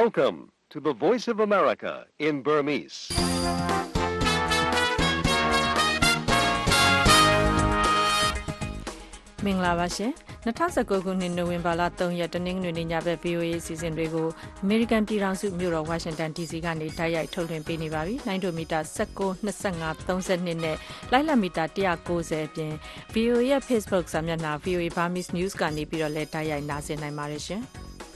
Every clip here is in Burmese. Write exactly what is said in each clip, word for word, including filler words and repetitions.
Welcome to the Voice of America in Burmese. ။မင်္ဂလာပါရှင်။၂၀၁၉ခုနှစ်နိုဝင်ဘာလ၃ရက်တနင်္ဂနွေနေ့ညဘက် ဗွီအိုအေ အစီအစဉ်တွေကိုအမေရိကန်ပြည်ထောင်စုမြို့တော်ဝါရှင်တန် ဒီစီ ကနေတိုက်ရိုက်ထုတ်လွှင့်ပေးနေပါပြီ။လိုင်းဒိုမီတာ၁၉, ၂၅, ၃၂နဲ့လိုင်းလံမီတာ၁၉၀အပြင် ဗွီအိုအေရဲ့ Facebook စာမျက်နှာ ဗွီအိုအေ Burmese News ကနေပြီးတော့လည်းတိုက်ရိုက်နားဆင်နိုင်ပါတယ်ရှင်။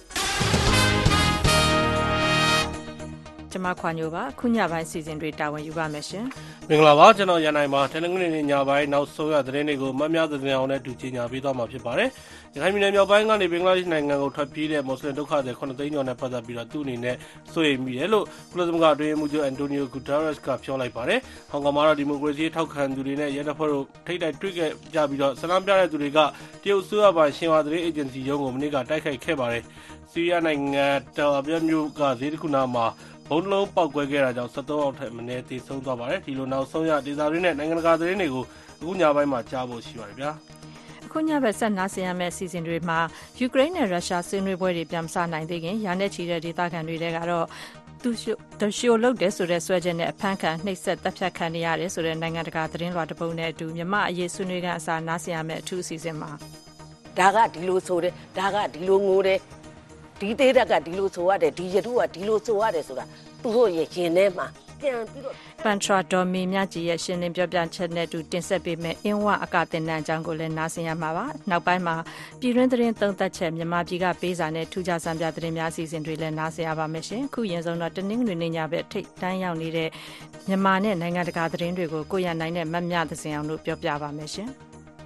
ကျွန်မခွာညိုပါခုညပိုင်းစီစဉ်တွေတာဝန်ယူပါမယ်ရှင်မင်္ဂလာပါကျွန်တော်ရန်နိုင်ပါတနင်္ဂနွေနေ့ညပိုင်းနောက်ဆုံးရသတင်းတွေကိုမများသတင်းအောင်နဲ့တူချင်ညာပေးသွားမှာဖြစ်ပါတယ်ရခိုင်ပြည်နယ်မြောက်ပိုင်းကနေဘင်္ဂလားဒေ့ရှ်နိုင်ငံကိုထွက်ပြေးတဲ့မွတ်စလင်ဒုက္ခသည်ခုနှစ်သိန်းကျော်နဲ့ပတ်သက်ပြီးတော့သူ့အနေနဲ့စိုးရိမ်မိတယ်လို့ကုလသမဂ္ဂအတွင်းရေးမှူးချုပ်အန်တိုနီယိုဂူတာရက်စ်ကပြောလိုက်ပါတယ်ဟောင်ကောင်မှာတော့ဒီမိုကရေစီထောက်ခံသူတွေနဲ့ရဲတပ်ဖွဲ့တို့ထိပ်တိုက်တွေ့ခဲ့ကြပြီးတော့ဆန္ဒပြတဲ့သူတွေကတရုတ်အစိုးရပိုင်းရှင်ဝါသတင်းအေဂျင်စီရုံးကိုမနေ့ကတိုက်ခိုက်ခဲ့ပါတယ်ဆီးရီးယားနိုင်ငံတယ်အဗီးမြို့ကဈေးတစ်ခုနားမှာဘုံလုံးပောက်ကွဲခဲ့တာကြောင့်၁၃ယောက်ထက်မနည်းသေဆုံးသွားပါတယ်ဒီလိုနောက်ဆုံးရဒေသတွင်းနဲ့နိုင်ငံတကာသတင်းတွေကိုအခုညပိုင်းမှာကြားဖို့ရှိပါတယ်ဗျာအခုညဘက်ဆက်နားဆင်ရမယ့်အစီအစဉ်တွေမှာယူကရိန်းနဲ့ရုရှားဆွေးနွေးပွဲတွေပြန်မစနိုင်သေးခင်ရာနဲ့ချီတဲ့ဒေသခံတွေတဲကတော့သူရှိုလုပ်တယ်ဆိုတဲ့ဆွဲချက်နဲ့အဖမ်းခံနှိပ်စက်တပ်ဖြတ်ခံနေရတယ်ဆိုတဲ့နိုင်ငံတကာသတင်းလွှာတစ်ပုဒ်နဲ့အတူမြမအရေးဆွေးနွေးကအစားနားဆင်ရမယ့်အထူးအစီအစဉ်မှာဒါကဒီလိုဆိုတယ်ဒါကဒီလိုငိုတယ်ဒီသေးတက်ကဒီလိုဆိုရတယ်ဒီရတုကဒီလိုဆိုရတယ်ဆိုတာသူတို့ရဲ့ရင်ထဲမှာပြန်ပြီးတော့ပန်ထရာဒေါ်မီမြကြီးရဲ့ရှင်းလင်းပြောပြချက်နဲ့တူတင်ဆက်ပေးမယ်အင်းဝအကတင်နန်းအကြောင်းကိုလည်းနားဆင်ရမှာပါနောက်ပိုင်းမှာပြည်တွင်းသတင်းသုံးသပ်ချက်မြန်မာပြည်ကပေးစာနဲ့ထူးခြားစံပြသတင်းများအစီအစဉ်တွေလည်းနားဆင်ရပါမယ်ရှင်ခုရင်ဆုံးတော့တနင်္ဂနွေနေ့ညဘက်ထိတ်တန်းရောက်နေတဲ့မြန်မာနဲ့နိုင်ငံတကာသတင်းတွေကိုကိုရနိုင်နဲ့မမြသစင်အောင်တို့ပြောပြပါမယ်ရှင်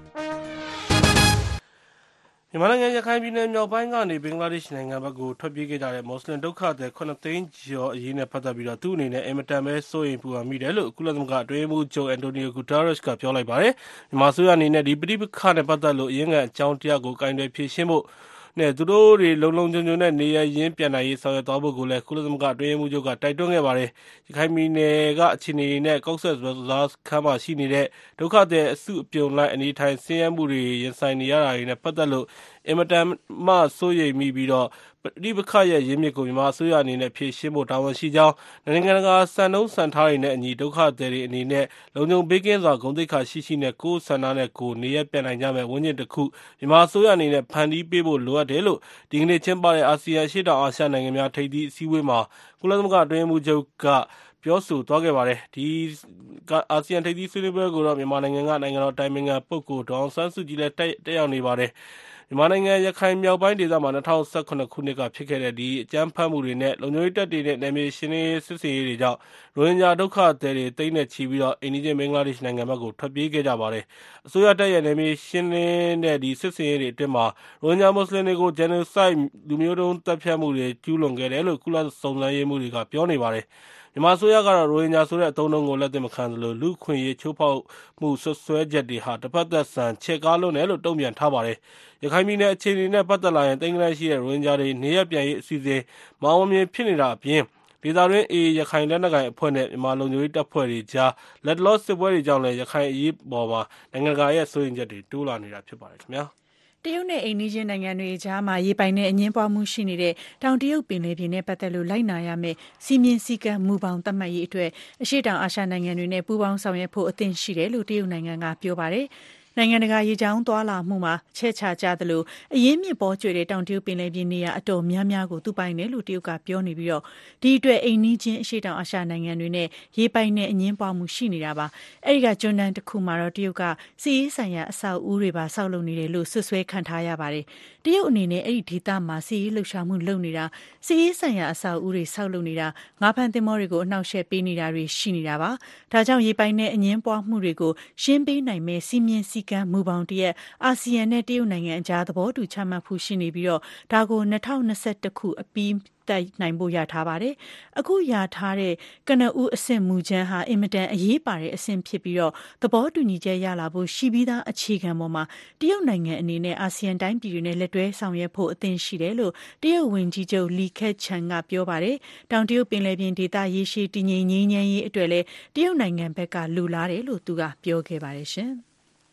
မြန်မာနိုင်ငံရခိုင်ပြည်နယ်မြောက်ပိုင်းကနေဘင်္ဂလားဒေ့ရှ်နိုင်ငံဘက်ကိုထွက်ပြေးခဲ့ကြတဲ့မွတ်စလင်ဒုက္ခသည်ခုနှစ်သိန်းကျော်အရေးနဲ့ပတ်သက်ပြီးတော့သူ့အနေနဲ့အင်မတန်ပဲစိုးရိမ်ပူပန်မိတယ်လို့ကုလသမဂ္ဂအတွင်းရေးမှူးချုပ်အန်တိုနီယိုဂူတာရက်စ်ကပြောလိုက်ပါတယ်။မြန်မာအစိုးရအနေနဲ့ဒီပဋိပက္ခနဲ့ပတ်သက်လို့အရင်းခံအကြောင်းတရားကိုကင်တွယ်ဖြေရှင်းဖို့နဲ့သူတို့တွေလုံလုံခြုံခြုံနဲ့နေရရင်းပြန်နိုင်ရေးဆောင်ရွက်သွားဖို့ကိုလည်းကုလသမဂ္ဂအတွင်းရေးမှူးချုပ်ကတိုက်တွန်းခဲ့ပါတယ်။ရခိုင်ပြည်နယ်ကအခြေအနေနဲ့ကောက်ဆက်ဘဇားခမ်းမှာရှိနေတဲ့ဒုက္ခသည်အစုအပြုံလိုက်အနေထိုင်ဆင်းရဲမှုတွေရင်ဆိုင်နေရတာတွေနဲ့ပတ်သက်လို့အင်မတန်မှစိုးရိမ်မိပြီးတော့ပဋိပက္ခရဲ့ရင်းမြစ်ကိုမြန်မာအစိုးရအနေနဲ့ဖြေရှင်းဖို့တာဝန်ရှိကြောင်းနိုင်ငံတကာစံနှုန်းစံထားတွေနဲ့အညီဒုက္ခသည်တွေအနေနဲ့လုံခြုံဘေးကင်းစွာဂုဏ်သိက္ခာရှိရှိနဲ့ကိုယ်ဆန္ဒနဲ့ကိုယ်နေရပြန်နိုင်ကြမယ်ဝန်းကျင်တစ်ခုမြန်မာအစိုးရအနေနဲ့ဖန်တီးပေးဖို့လိုအပ်တယ်လို့ဒီကနေ့ကျင်းပတဲ့အာဆီယံရှေ့တောင်အာရှနိုင်ငံများထိပ်သီးအစည်းအဝေးမှာကုလသမဂ္ဂအတွင်းရေးမှူးချုပ်ကပြောဆိုသွားခဲ့ပါတယ်ဒီအာဆီယံထိပ်သီးဆွေးနွေးပွဲကိုတော့မြန်မာနိုင်ငံကနိုင်ငံတော်တိုင်ပင်ခံပုဂ္ဂိုလ်ဒေါအောင်ဆန်းစုကြည်လည်းတက်ရောက်နေပါတယ်မြန်မာနိုင်ငံရခိုင်မြောက်ပိုင်းဒေသမှာ၂၀၁၇ခုနှစ်ကဖြစ်ခဲ့တဲ့ဒီအကြမ်းဖက်မှုတွေနဲ့လုံခြုံရေးတပ်တွေနဲ့နယ်မြေရှင်းလင်းရေးစစ်ဆင်ရေးတွေကြောင့်ရိုဟင်ဂျာဒုက္ခသည်တွေတိတ်နဲ့ချီပြီးတော့အိန္ဒိယဘင်္ဂလားဒေ့ရှ်နိုင်ငံဘက်ကိုထွက်ပြေးခဲ့ကြပါတယ်။အစိုးရတပ်ရဲ့နယ်မြေရှင်းလင်းတဲ့ဒီစစ်ဆင်ရေးတွေအတွင်းမှာရိုဟင်ဂျာမွတ်စလင်တွေကို genocide လူမျိုးတုံးတပ်ဖြတ်မှုတွေကျူးလွန်ခဲ့တယ်လို့ကုလစုံစမ်းရေးမှူးတွေကပြောနေပါတယ်။မြန်မာအစိုးရကတော့ရိုဟင်ဂျာဆိုတဲ့အသုံးအနှုန်းကိုလက်သင့်မခံသလိုလူ့အခွင့်အရေးချိုးဖောက်မှုဆွဆွဲချက်တွေဟာတစ်ဖက်သက်ဆန်ချဲ့ကားလွန်းတယ်လို့တုံ့ပြန်ထားပါတယ်။ရခိုင်ပြည်နယ်အခြေအနေနဲ့ပတ်သက်လာရင်တိမ်ကနန်းရှိတဲ့ရိုဟင်ဂျာတွေနေရပြန်ရေးအစီအစဉ်မအောင်မြင်ဖြစ်နေတာအပြင်ဒေသတွင်းအေရခိုင်လက်နက်ကိုင်အဖွဲ့နဲ့မြန်မာလုံခြုံရေးတပ်ဖွဲ့တွေကြားလက်လောစစ်ပွဲတွေကြောင့်လည်းရခိုင်အရေးပေါ်မှာနိုင်ငံတကာရဲ့စိုးရိမ်ချက်တွေတိုးလာနေတာဖြစ်ပါတယ်ခင်ဗျာ။တရုတ်နဲ့အိမ်နီးချင်းနိုင်ငံတွေကြားမှာရေပိုင်နဲ့အငင်းပွားမှုရှိနေတဲ့တောင်တရုတ်ပင်လယ်ပြင်နဲ့ပတ်သက်လို့လိုက်နာရမယ့်စီမင်းစည်းကမ်းမူပေါင်းသတ်မှတ်ရေးအတွက်အရှေ့တောင်အာရှနိုင်ငံတွေနဲ့ပူးပေါင်းဆောင်ရွက်ဖို့အသင့်ရှိတယ်လို့တရုတ်နိုင်ငံကပြောပါတယ်။နိုင်ငံတကာရေကြောင်းသွားလာမှုမှာချဲ့ချကြသလိုအရင်းမြစ်ပေါ်ကျွေတဲ့တောင်တရုတ်ပင်လယ်ပြင်နေရာအတော်များများကိုသူပိုင်တယ်လို့တရုတ်ကပြောနေပြီးတော့ဒီအတွက်အိမ်နီးချင်းအရှေ့တောင်အာရှနိုင်ငံတွေနဲ့ရေပိုင်နဲ့အငင်းပွားမှုရှိနေတာပါအဲဒီကကျွန်းတန်းတစ်ခုမှာတော့တရုတ်ကစီးရေးဆိုင်ရာအဆောက်အဦတွေပါဆောက်လုပ်နေတယ်လို့ဆွဆွဲခံထားရပါတယ်တရုတ်အနေနဲ့အဲ့ဒီဒေသမှာစီးရေးလှုပ်ရှားမှုလုပ်နေတာစီးရေးဆိုင်ရာအဆောက်အဦတွေဆောက်လုပ်နေတာငါးဖမ်းသင်္ဘောတွေကိုအနှောက်အယှက်ပေးနေတာတွေရှိနေတာပါဒါကြောင့်ရေပိုင်နဲ့အငင်းပွားမှုတွေကိုရှင်းပေးနိုင်မဲ့စီမင်းစည်းကမ်းမူပေါင်းတရက်အာဆီယံနဲ့တရုတ်နိုင်ငံအကြားသဘောတူချမှတ်ဖို့ရှိနေပြီးတော့ဒါကို၂၀၂၁ခုအပြီးတိုက်နိုင်ဖို့ရထားပါတယ်အခုရထားတဲ့ကနဦးအဆင့်မူချမ်းဟာအင်မတန်အရေးပါတဲ့အဆင့်ဖြစ်ပြီးတော့သဘောတူညီချက်ရလာဖို့ရှိပြီးသားအခြေခံပေါ်မှာတရုတ်နိုင်ငံအနေနဲ့အာဆီယံတိုင်းပြည်တွေနဲ့လက်တွဲဆောင်ရွက်ဖို့အသင့်ရှိတယ်လို့တရုတ်ဝန်ကြီးချုပ်လီခက်ချန်ကပြောပါတယ်တောင်တရုတ်ပင်လယ်ပြင်ဒေသရေရှည်တည်ငြိမ်ငြိမ်းချမ်းရေးအတွက်လည်းတရုတ်နိုင်ငံဘက်ကလူလားတယ်လို့သူကပြောခဲ့ပါတယ်ရှင်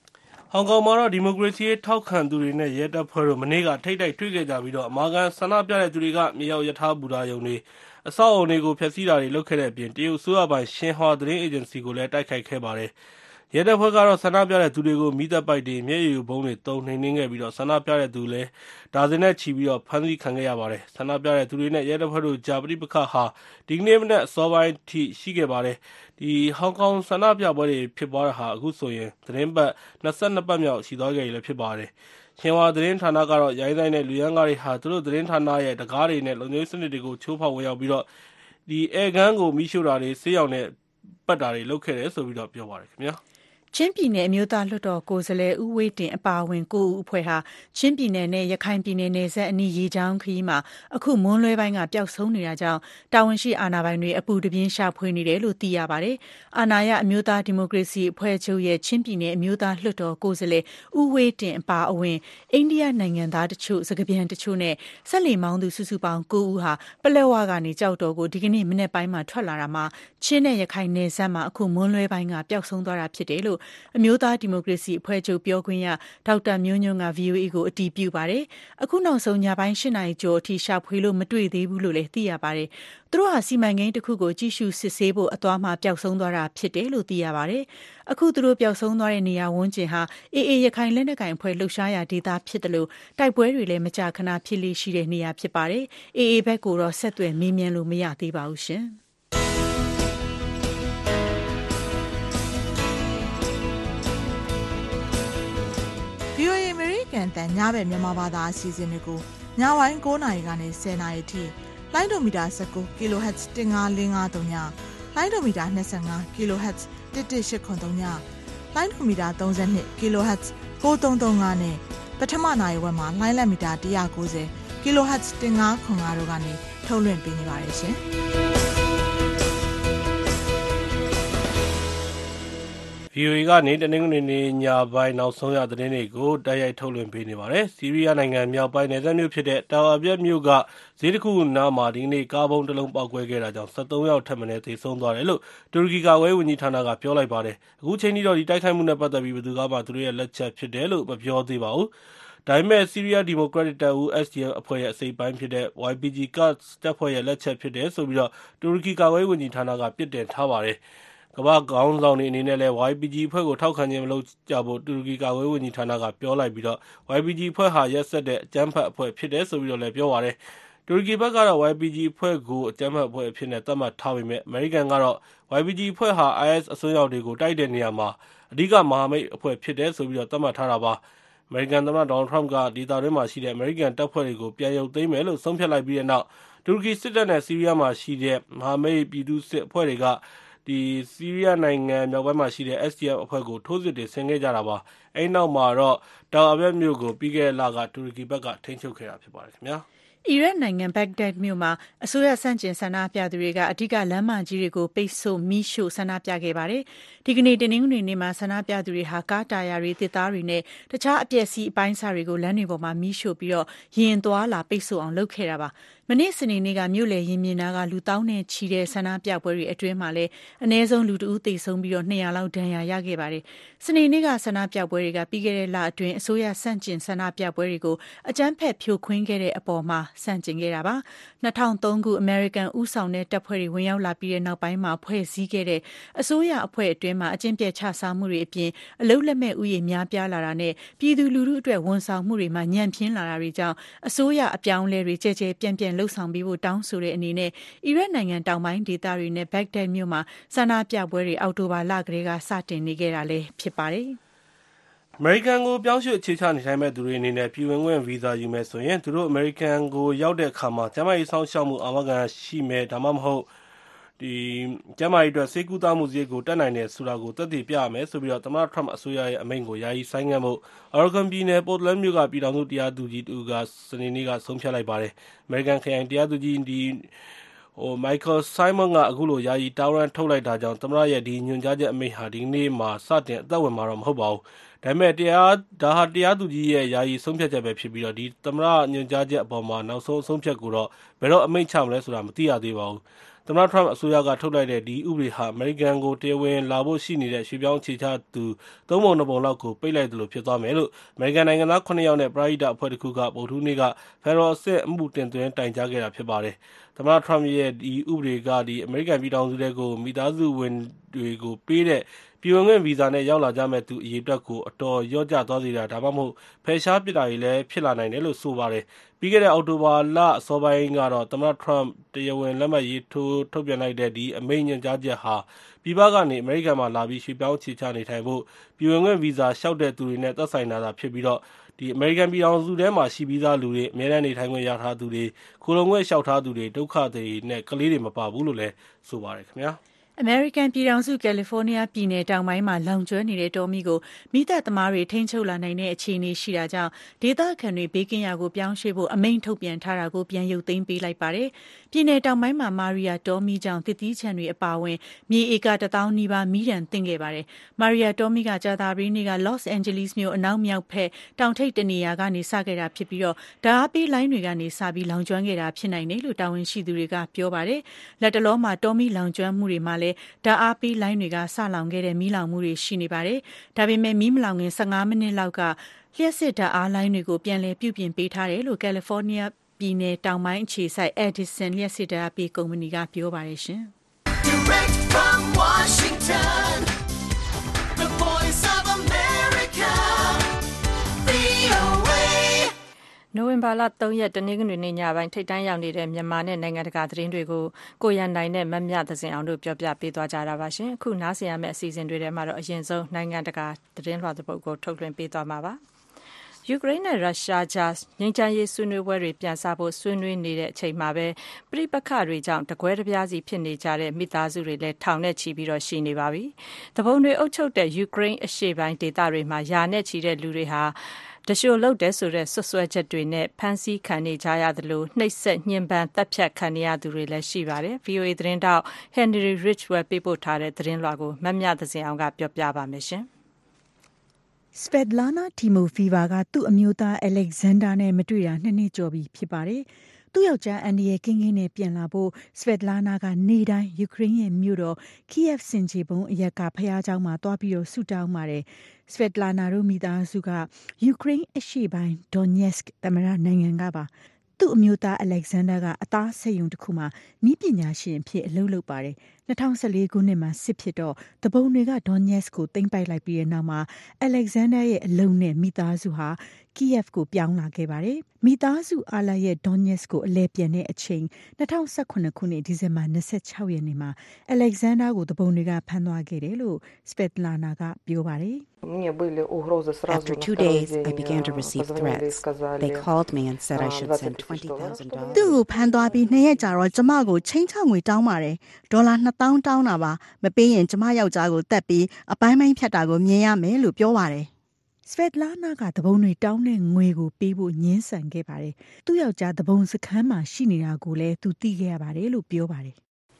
ဟောင်ကောင်မှာတော့ဒီမိုကရေစီရေးထောက်ခံသူတွေနဲ့ရဲတပ်ဖွဲ့တို့မနေ့ကထိပ်တိုက်တွေ့ခဲ့ကြပြီးတော့အမာခံဆန္ဒပြတဲ့သူတွေကမြေရောက်ယထာဘူတာယုံတွေအဆောက်အုံတွေကိုဖျက်ဆီးတာတွေလုပ်ခဲ့တဲ့အပြင်တရုတ်ဆိုရပိုင်ရှင်ဟွာသတင်းအေဂျင်စီကိုလည်းတိုက်ခိုက်ခဲ့ပါတယ်။ရဲတပ်ဖွဲ့ကတော့ဆန္ဒပြတဲ့သူတွေကိုမိသက်ပိုက်တွေမျက်ရည်ယိုဘုံတွေတုံနှိမ်နှင်းခဲ့ပြီးတော့ဆန္ဒပြတဲ့သူလည်းဒါဇင်နဲ့ချီပြီးတော့ဖမ်းဆီးခံခဲ့ရပါတယ်။ဆန္ဒပြတဲ့သူတွေနဲ့ရဲတပ်ဖွဲ့တို့ကြားပဋိပက္ခဟာဒီကနေ့မနက်အစောပိုင်းထိရှိခဲ့ပါတယ်။ဒီဟောင်ကောင်ဆန္ဒပြပွဲတွေဖြစ်ပွားတာဟာအခုဆိုရင်သတင်းပတ်၂၂ပတ်မြောက်ရှိသွားခဲ့ပြီလည်းဖြစ်ပါတယ်။ရှင်ဟွာသတင်းဌာနကတော့ရိုင်းဆိုင်တဲ့လူရန်ကားတွေဟာသူတို့သတင်းဌာနရဲ့တကားတွေနဲ့လုံခြုံရေးစနစ်တွေကိုချိုးဖောက်ဝင်ရောက်ပြီးတော့ဒီအဲကန်းကိုမိရှို့တာတွေဆေးရောင်နဲ့ပတ်တာတွေလုပ်ခဲ့တယ်ဆိုပြီးတော့ပြောပါတယ်ခင်ဗျာ။ချင်းပြည်နယ်အမျိုးသားလွှတ်တော်ကိုယ်စားလှယ်ဦးဝေးတင်အပါအဝင်ကိုဦးအဖွဲ့ဟာချင်းပြည်နယ်နဲ့ရခိုင်ပြည်နယ်နယ်စပ်အနီးရေချောင်းခရီးမှာအခုမွန်းလွဲပိုင်းကပျောက်ဆုံးနေတာကြောင့်တာဝန်ရှိအာဏာပိုင်တွေအပူတပြင်းရှာဖွေနေတယ်လို့သိရပါတယ်။အာဏာရအမျိုးသားဒီမိုကရေစီအဖွဲ့ချုပ်ရဲ့ချင်းပြည်နယ်အမျိုးသားလွှတ်တော်ကိုယ်စားလှယ်ဦးဝေးတင်အပါအဝင်အိန္ဒိယနိုင်ငံသားတချို့စကားပြန်တချို့နဲ့ဆက်လီမောင်းသူစုစုပေါင်းကိုဦးဟာပလက်ဝကနေကြောက်တော်ကိုဒီကနေ့မနေ့ပိုင်းမှာထွက်လာတာမှာချင်းနဲ့ရခိုင်နယ်စပ်မှာအခုမွန်းလွဲပိုင်းကပျောက်ဆုံးသွားတာဖြစ်တယ်လို့အမျိုးသားဒီမိုကရေစီအဖွဲ့ချုပ်ပြောခွင့်ရဒေါက်တာမျိုးညွန့်က ဗွီအိုအေကိုအတည်ပြုပါတယ်။အခုနောက်ဆုံးညပိုင်း၈နာရီကျော်အထိရှာဖွေလို့မတွေ့သေးဘူးလို့လည်းသိရပါတယ်။သူတို့ဟာစီမံကိန်းတစ်ခုကိုကြည့်ရှုစစ်ဆေးဖို့အသွားမှာပျောက်ဆုံးသွားတာဖြစ်တယ်လို့သိရပါတယ်။အခုသူတို့ပျောက်ဆုံးသွားတဲ့နေရာဝန်းကျင်ဟာအေအေရခိုင်လက်နက်ကိုင်အဖွဲ့လှုပ်ရှားရာဒေသဖြစ်တယ်လို့တိုက်ပွဲတွေလည်းမကြာခဏဖြစ်လေရှိတဲ့နေရာဖြစ်ပါတယ်။အေအေဘက်ကိုတော့ဆက်သွယ်မေးမြန်းလို့မရသေးပါဘူးရှင်။ဗွီအိုအေ American တန်ညဘက်မြန်မာဘာသာအစီအစဉ်တွေကိုညပိုင်း၉နာရီကနေ၁၀နာရီထိလိုင်းဒိုမီတာ၁၉ kHz ၁၅၄၅၃ညလိုင်းဒိုမီတာ၂၅ kHz ၁၁၈၇၃ညလိုင်းဒိုမီတာ၃၂ kHz ၉၃၃၅နဲ့ပထမနာရီဝက်မှာလိုင်းလက်မီတာ၁၉၀ kHz ၁၅၇၅တို့ကနေထုတ်လွှင့်ပေးနေပါတယ်ရှင်။ဗီအိုအေကနေတနင်္ဂနွေနေ့ညပိုင်းနောက်ဆုံးရသတင်းတွေကိုတိုက်ရိုက်ထုတ်လွှင့်ပေးနေပါတယ်။ဆီးရီးယားနိုင်ငံမြောက်ပိုင်းနယ်စပ်မြို့ဖြစ်တဲ့တာဝါပြက်မြို့ကဈေးတစ်ခုနားမှာဒီနေ့ကားဘုံတစ်လုံးပေါက်ကွဲခဲ့တာကြောင့်၁၃ယောက်ထပ်မံသေဆုံးသွားတယ်လို့တူရကီကာကွယ်ရေးဝန်ကြီးဌာနကပြောလိုက်ပါတယ်။အခုချိန်ထိတော့ဒီတိုက်ခိုက်မှုနဲ့ပတ်သက်ပြီးဘယ်သူကမှသူတို့ရဲ့လက်ချက်ဖြစ်တယ်လို့မပြောသေးပါဘူး။ဒါပေမဲ့ဆီးရီးယားဒီမိုကရက်တစ်တပ်ဦး အက်စ် ဒီ အက်ဖ် အဖွဲ့ရဲ့အစိပ်ပိုင်းဖြစ်တဲ့ ဝိုင် ပီ ဂျီ Kurds တပ်ဖွဲ့ရဲ့လက်ချက်ဖြစ်တယ်ဆိုပြီးတော့တူရကီကာကွယ်ရေးဝန်ကြီးဌာနကပြစ်တင်ထားပါတယ်။ကမ္ဘာ့ခေါင်းဆောင်တွေအနေနဲ့လည်း ဝိုင် ပီ ဂျီ အဖွဲ့ကိုထောက်ခံခြင်းမလုပ်ကြဖို့တူရကီကာကွယ်ရေးဝန်ကြီးဌာနကပြောလိုက်ပြီးတော့ ဝိုင် ပီ ဂျီ အဖွဲ့ဟာရက်စက်တဲ့အကြမ်းဖက်အဖွဲ့ဖြစ်တယ်ဆိုပြီးတော့လည်းပြောပါတယ်။တူရကီဘက်ကတော့ ဝိုင် ပီ ဂျီ အဖွဲ့ကိုအကြမ်းဖက်အဖွဲ့အဖြစ်နဲ့သတ်မှတ်ထားပေမဲ့အမေရိကန်ကတော့ ဝိုင် ပီ ဂျီ အဖွဲ့ဟာ အိုင် အက်စ် အစွန်းရောက်တွေကိုတိုက်တဲ့နေရာမှာအဓိကမဟာမိတ်အဖွဲ့ဖြစ်တယ်ဆိုပြီးတော့သတ်မှတ်ထားတာပါ။အမေရိကန်သမ္မတဒေါ်နယ်ထရမ့်ကဒေသတွင်းမှာရှိတဲ့အမေရိကန်တပ်ဖွဲ့တွေကိုပြန်ရုပ်သိမ်းမယ်လို့ဆုံးဖြတ်လိုက်ပြီးတဲ့နောက်တူရကီစစ်တပ်နဲ့ဆီးရီးယားမှာရှိတဲ့မဟာမိတ်ပြည်သူ့စစ်အဖွဲ့တွေကဒီဆီးရီးယားနိုင်ငံမြောက်ပိုင်းမှာရှိတဲ့ အက်စ် ဒီ အက်ဖ် အဖွဲ့ကိုထိုးစစ်တွေဆင်ခဲ့ကြတာပါ။အဲဒီနောက်မှာတော့တာဝါပြက်မြို့ကိုပြီးခဲ့တဲ့လကတူရကီဘက်ကထိန်းချုပ်ခဲ့တာဖြစ်ပါတယ်ခင်ဗျာ။အီရတ်နိုင်ငံဘဂ္ဂဒက်မြို့မှာအစိုးရဆန့်ကျင်ဆန္ဒပြသူတွေကအဓိကလမ်းမကြီးတွေကိုပိတ်ဆို့မိရှို့ဆန္ဒပြခဲ့ပါတယ်။ဒီကနေ့တနင်္ဂနွေနေ့မှာဆန္ဒပြသူတွေဟာကားတာယာတွေတစ်သားတွေနဲ့တခြားအပျက်စီးအပိုင်းအစတွေကိုလမ်းတွေပေါ်မှာမိရှို့ပြီးတော့ရင်သွားလာပိတ်ဆို့အောင်လုပ်ခဲ့တာပါ။မနေ့စနေနေ့ကမြို့လေရင်မြင်နာကလူတောင်းနဲ့ချီတဲ့ဆန္ဒပြပွဲတွေအတွင်းမှာလည်းအနည်းဆုံးလူတဦးသေဆုံးပြီးတော့နှစ်ရာလောက်ဒဏ်ရာရခဲ့ပါတယ်။စနေနေ့ကဆန္ဒပြပွဲတွေကပြီးခဲ့တဲ့လအတွင်းအစိုးရဆန့်ကျင်ဆန္ဒပြပွဲတွေကိုအကြမ်းဖက်ဖြိုခွင်းခဲ့တဲ့အပေါ်မှာဆန့်ကျင်ခဲ့တာပါ။၂၀၀၃ခုအမေရိကန်ဦးဆောင်တဲ့တပ်ဖွဲ့တွေဝင်ရောက်လာပြီးတဲ့နောက်ပိုင်းမှာဖွဲ့စည်းခဲ့တဲ့အစိုးရအဖွဲ့အတွင်းမှာအကျင့်ပြတ်ချစားမှုတွေအပြင်အလုလက်မဲ့ဥယျာဉ်များပြားလာတာနဲ့ပြည်သူလူထုအတွက်ဝန်ဆောင်မှုတွေမှာညံ့ဖျင်းလာတာတွေကြောင့်အစိုးရအပြောင်းလဲတွေကြဲကြဲပြန့်ပြန့်လှုပ်ဆောင်ပြီးဖို့တောင်းဆိုတဲ့အနေနဲ့အီရတ်နိုင်ငံတောင်ပိုင်းဒေသတွေနဲ့ဘဂ္ဂဒက်မြို့မှာဆန္ဒပြပွဲတွေအောက်တိုဘာလကတည်းကစတင်နေခဲ့တာလည်းဖြစ်ပါတယ်။အမေရိကန်ကိုပြောင်းရွှေ့အခြေချနေထိုင်မဲ့သူတွေအနေနဲ့ပြည်ဝင်ခွင့်ဗီဇာယူမယ်ဆိုရင်သူတို့အမေရိကန်ကိုရောက်တဲ့အခါမှာကျန်းမာရေးစောင့်ရှောက်မှုအာမခံရှိမယ်ဒါမှမဟုတ်ဒီကျန်းမာရေးအတွက်ဆေးကုသမှုစရိတ်ကိုတက်နိုင်တယ်ဆိုတာကိုသက်သေပြရမယ်ဆိုပြီးတော့သမ္မတထရမ့်အစိုးရရဲ့အမိန့်ကိုယာယီဆိုင်းငံ့ဖို့ Oregon ပြည်နယ် Portland မြို့ကပြည်ထောင်စုတရားသူကြီးတူကစနေနေ့ကဆုံးဖြတ်လိုက်ပါတယ်။ အမေရိကန်ခရိုင်တရားသူကြီးဒီဟို Michael Simon ကအခုလိုယာယီတာဝန်ထုတ်လိုက်တာကြောင့်သမ္မတရဲ့ဒီညွှန်ကြားချက်အမိန့်ဟာဒီနေ့မှာစတင်အသက်ဝင်မှာတော့မဟုတ်ပါဘူး။ဒါပေမဲ့တရားဒါဟာတရားသူကြီးရဲ့ယာယီဆုံးဖြတ်ချက်ပဲဖြစ်ပြီးတော့ဒီသမ္မတညွှန်ကြားချက်အပေါ်မှာနောက်ဆုံးအဆုံးဖြတ်ကိုတော့ဘယ်တော့အမိန့်ချမလဲဆိုတာမသိရသေးပါဘူး။သမ္မတထရမ့်အစိုးရကထုတ်လိုက်တဲ့ဒီဥပဒေဟာအမေရိကန်ကိုတရားဝင်လာဖို့ရှိနေတဲ့ရွှေ့ပြောင်းအခြေချသူသုံးပုံနှစ်ပုံလောက်ကိုပိတ်လိုက်သလိုဖြစ်သွားမယ်လို့အမေရိကန်နိုင်ငံသားခုနှစ်ယောက်နဲ့ပရိဒတ်အဖွဲ့တစ်ခုကဗုဒ္ဓဟူးနေ့ကဖက်ဒရယ်အဆင့်အမှုတင်သွင်းတိုင်ကြားခဲ့တာဖြစ်ပါတယ်။သမ္မတထရမ့်ရဲ့ဒီဥပဒေကဒီအမေရိကန်ပြည်ထောင်စုတွေကိုမိသားစုဝင်တွေကိုပေးတဲ့ပြည်ဝင်ခွင့်ဗီဇာနဲ့ရောက်လာကြမဲ့သူအရေးအတွက်ကိုအတော်ရော့ကျသွားစေတာဒါမှမဟုတ်ဖယ်ရှားပစ်တာတွေလည်းဖြစ်လာနိုင်တယ်လို့ဆိုပါတယ်။ပြီးခဲ့တဲ့အောက်တိုဘာလအစောပိုင်းကတော့သမ္မတထရမ့်တရားဝင်လက်မှတ်ရေးထိုးထုတ်ပြန်လိုက်တဲ့ဒီအမိန့်ညွှန်ကြားချက်ဟာပြည်ပကနေအမေရိကန်မှာလာပြီးရွှေ့ပြောင်းခြေချနေထိုင်ဖို့ပြည်ဝင်ခွင့်ဗီဇာလျှောက်တဲ့သူတွေနဲ့သက်ဆိုင်တာဖြစ်ပြီးတော့ဒီအမေရိကန်ပြည်ထောင်စုထဲမှာရှိပြီးသားလူတွေအများနဲ့နေထိုင်ခွင့်ရထားသူတွေခိုလုံခွင့်လျှောက်ထားသူတွေဒုက္ခတွေနဲ့ကလေးတွေမပါဘူးလို့လည်းဆိုပါတယ်ခင်ဗျာအမေရိကန်ပြည်ထောင်စုကယ်လီဖိုးနီးယားပြည်နယ်တောင်ပိုင်းမှာလောင်ကျွမ်းနေတဲ့တောမီးကိုမိသက်သမားတွေထိန်းချုပ်လာနိုင်တဲ့အခြေအနေရှိတာကြောင့်ဒေသခံတွေဘေးကင်းရာကိုပြောင်းရွှေ့ဖို့အမိန့်ထုတ်ပြန်ထားတာကိုပြန်ရုပ်သိမ်းပေးလိုက်ပါတယ်။ပြည်နယ်တောင်ပိုင်းမှာမာရီယာတောမီးကြောင့်တစ်သီးချံတွေအပါအဝင်မြေဧကတစ်သောင်းနီးပါးမီးဒဏ်သင့်ခဲ့ပါတယ်။မာရီယာတောမီးကကြာသပတေးနေ့ကလော့စ်အန်ဂျလိစ်မြို့အနောက်မြောက်ဘက်တောင်ထိပ်တနေရာကနေစခဲ့တာဖြစ်ပြီးတော့ဓာတ်အားပေးလိုင်းတွေကနေစပြီးလောင်ကျွမ်းခဲ့တာဖြစ်နိုင်တယ်လို့တာဝန်ရှိသူတွေကပြောပါတယ်။လက်တလောမှာတောမီးလောင်ကျွမ်းမှုတွေမှာလည်းဓာတ်အားပေးလိုင်းတွေကစလောင်ခဲ့တဲ့မီးလောင်မှုတွေရှိနေပါတယ်။ဒါပေမဲ့မီးမလောင်ခင်ဆယ့်ငါးမိနစ်လောက်ကလျှက်စစ်ဓာတ်အားလိုင်းတွေကိုပြန်လည်ပြုပြင်ပေးထားတယ်လို့ကယ်လီဖိုးနီးယားပြည်နယ်တောင်ပိုင်းအခြေစိုက် Edison လျှက်စစ်ဓာတ်အားပေးကုမ္ပဏီကပြောပါတယ်ရှင်။ Direct from Washington, the voice of America, ဗွီအိုအေနိုဝင်ဘာလသုံးရက်တနင်္ဂနွေနေ့ညပိုင်းထိပ်တန်းရောက်နေတဲ့မြန်မာနဲ့နိုင်ငံတကာသတင်းတွေကိုကိုရန်နိုင်နဲ့မမြသဇင်အောင်တို့ပြောပြပေးသွားကြတာပါရှင်အခုနားဆင်ရမယ့်အစီအစဉ်တွေထဲမှာတော့အရင်ဆုံးနိုင်ငံတကာသတင်းလွှာသပုတ်ကိုထုတ်လွှင့်ပေးသွားမှာပါယူကရိန်းနဲ့ရုရှားကြားငြိမ်းချမ်းရေးဆွေးနွေးပွဲတွေပြန်စဖို့ဆွေးနွေးနေတဲ့အချိန်မှာပဲပြိပခတွေကြောင့်တကွဲတပြားစီဖြစ်နေကြတဲ့မိသားစုတွေလည်းထောင်နဲ့ချီပြီးတော့ရှိနေပါပြီ။တပုံတွေအုပ်ချုပ်တဲ့ယူကရိန်းအရှေ့ပိုင်းဒေသတွေမှာယာနဲ့ချီတဲ့လူတွေဟာတရှို့လုတ်တယ်ဆိုတဲ့ဆွဆွဲချက်တွေနဲ့ဖမ်းဆီးခံနေကြရသလိုနှိပ်စက်ညှဉ်းပန်းတပ်ဖြတ်ခံနေရသူတွေလည်းရှိပါတယ်။ ဗွီအိုအေ သတင်းတောက် Henry Ridgwell ပေးပို့ထားတဲ့သတင်းလွှာကိုမမြသဇင်အောင်ကပြောပြပါမယ်ရှင်။ Svetlana Timofeeva ကသူ့အမျိုးသား Alexander နဲ့မတွေ့တာနှစ်နှစ်ကျော်ပြီဖြစ်ပါတယ်။သူ့ယောက်ျားအန်ဒီရဲ့ကင်းကင်းနဲ့ပြန်လာဖို့ Svetlana ကနေ့တိုင်းယူကရိန်းရဲ့မြို့တော် Kiev ဆင်ခြေဖုံးအရပ်ကဖျားเจ้าမှာတွားပြီးတော့ဆုတောင်းပါတယ်။ Svetlana တို့မိသားစုကယူကရိန်းအရှေ့ပိုင်း Donetsk သမရနိုင်ငံကပါသူ့အမျိုးသား Alexander ကအသားဆက်ယုံတစ်ခုမှာနီးပညာရှင်အဖြစ်အလုပ်လုပ်ပါတယ်။၂၀၁၄ခုနှစ်မှာစစ်ဖြစ်တော့တပုံတွေက Donetsk ကိုသိမ်းပိုက်လိုက်ပြီးတဲ့နောက်မှာ Alexander ရဲ့အလုံနဲ့မိသားစုဟာ Kiev ကိုပြောင်းလာခဲ့ပါတယ်။မိသားစုအားလုံးရဲ့ Donetsk ကိုအလဲပြန်တဲ့အချိန်၂၀၁၇ခုနှစ်ဒီဇင်ဘာ၂၆ရက်နေ့မှာ Alexander ကိုတပုံတွေကဖမ်းသွားခဲ့တယ်လို့ Svetlana ကပြောပါတယ်။ After two days, I began to receive threats. They called me and said I should send twenty thousand dollars. သူ့ကိုဖမ်းသွားပြီးနှစ်ရက်ကြာတော့ကျမကိုချင်းချောက်ငွေတောင်းပါတယ်။ဒေါ်လာနှစ်သောင်းတောင်းတာပါ။မပေးရင်ကျမယောက်ျားကိုတက်ပြီးအပိုင်းပိုင်းဖြတ်တာကိုမြင်ရမယ်လို့ပြောပါတယ်။ Svetlana ကတပုံတွေတောင်းတဲ့ငွေကိုပေးဖို့ညှင်းဆန်ခဲ့ပါတယ်။သူ့ယောက်ျားတပုံစခန်းမှာရှိနေတာကိုလည်းသူသိခဲ့ရပါတယ်လို့ပြောပါတယ်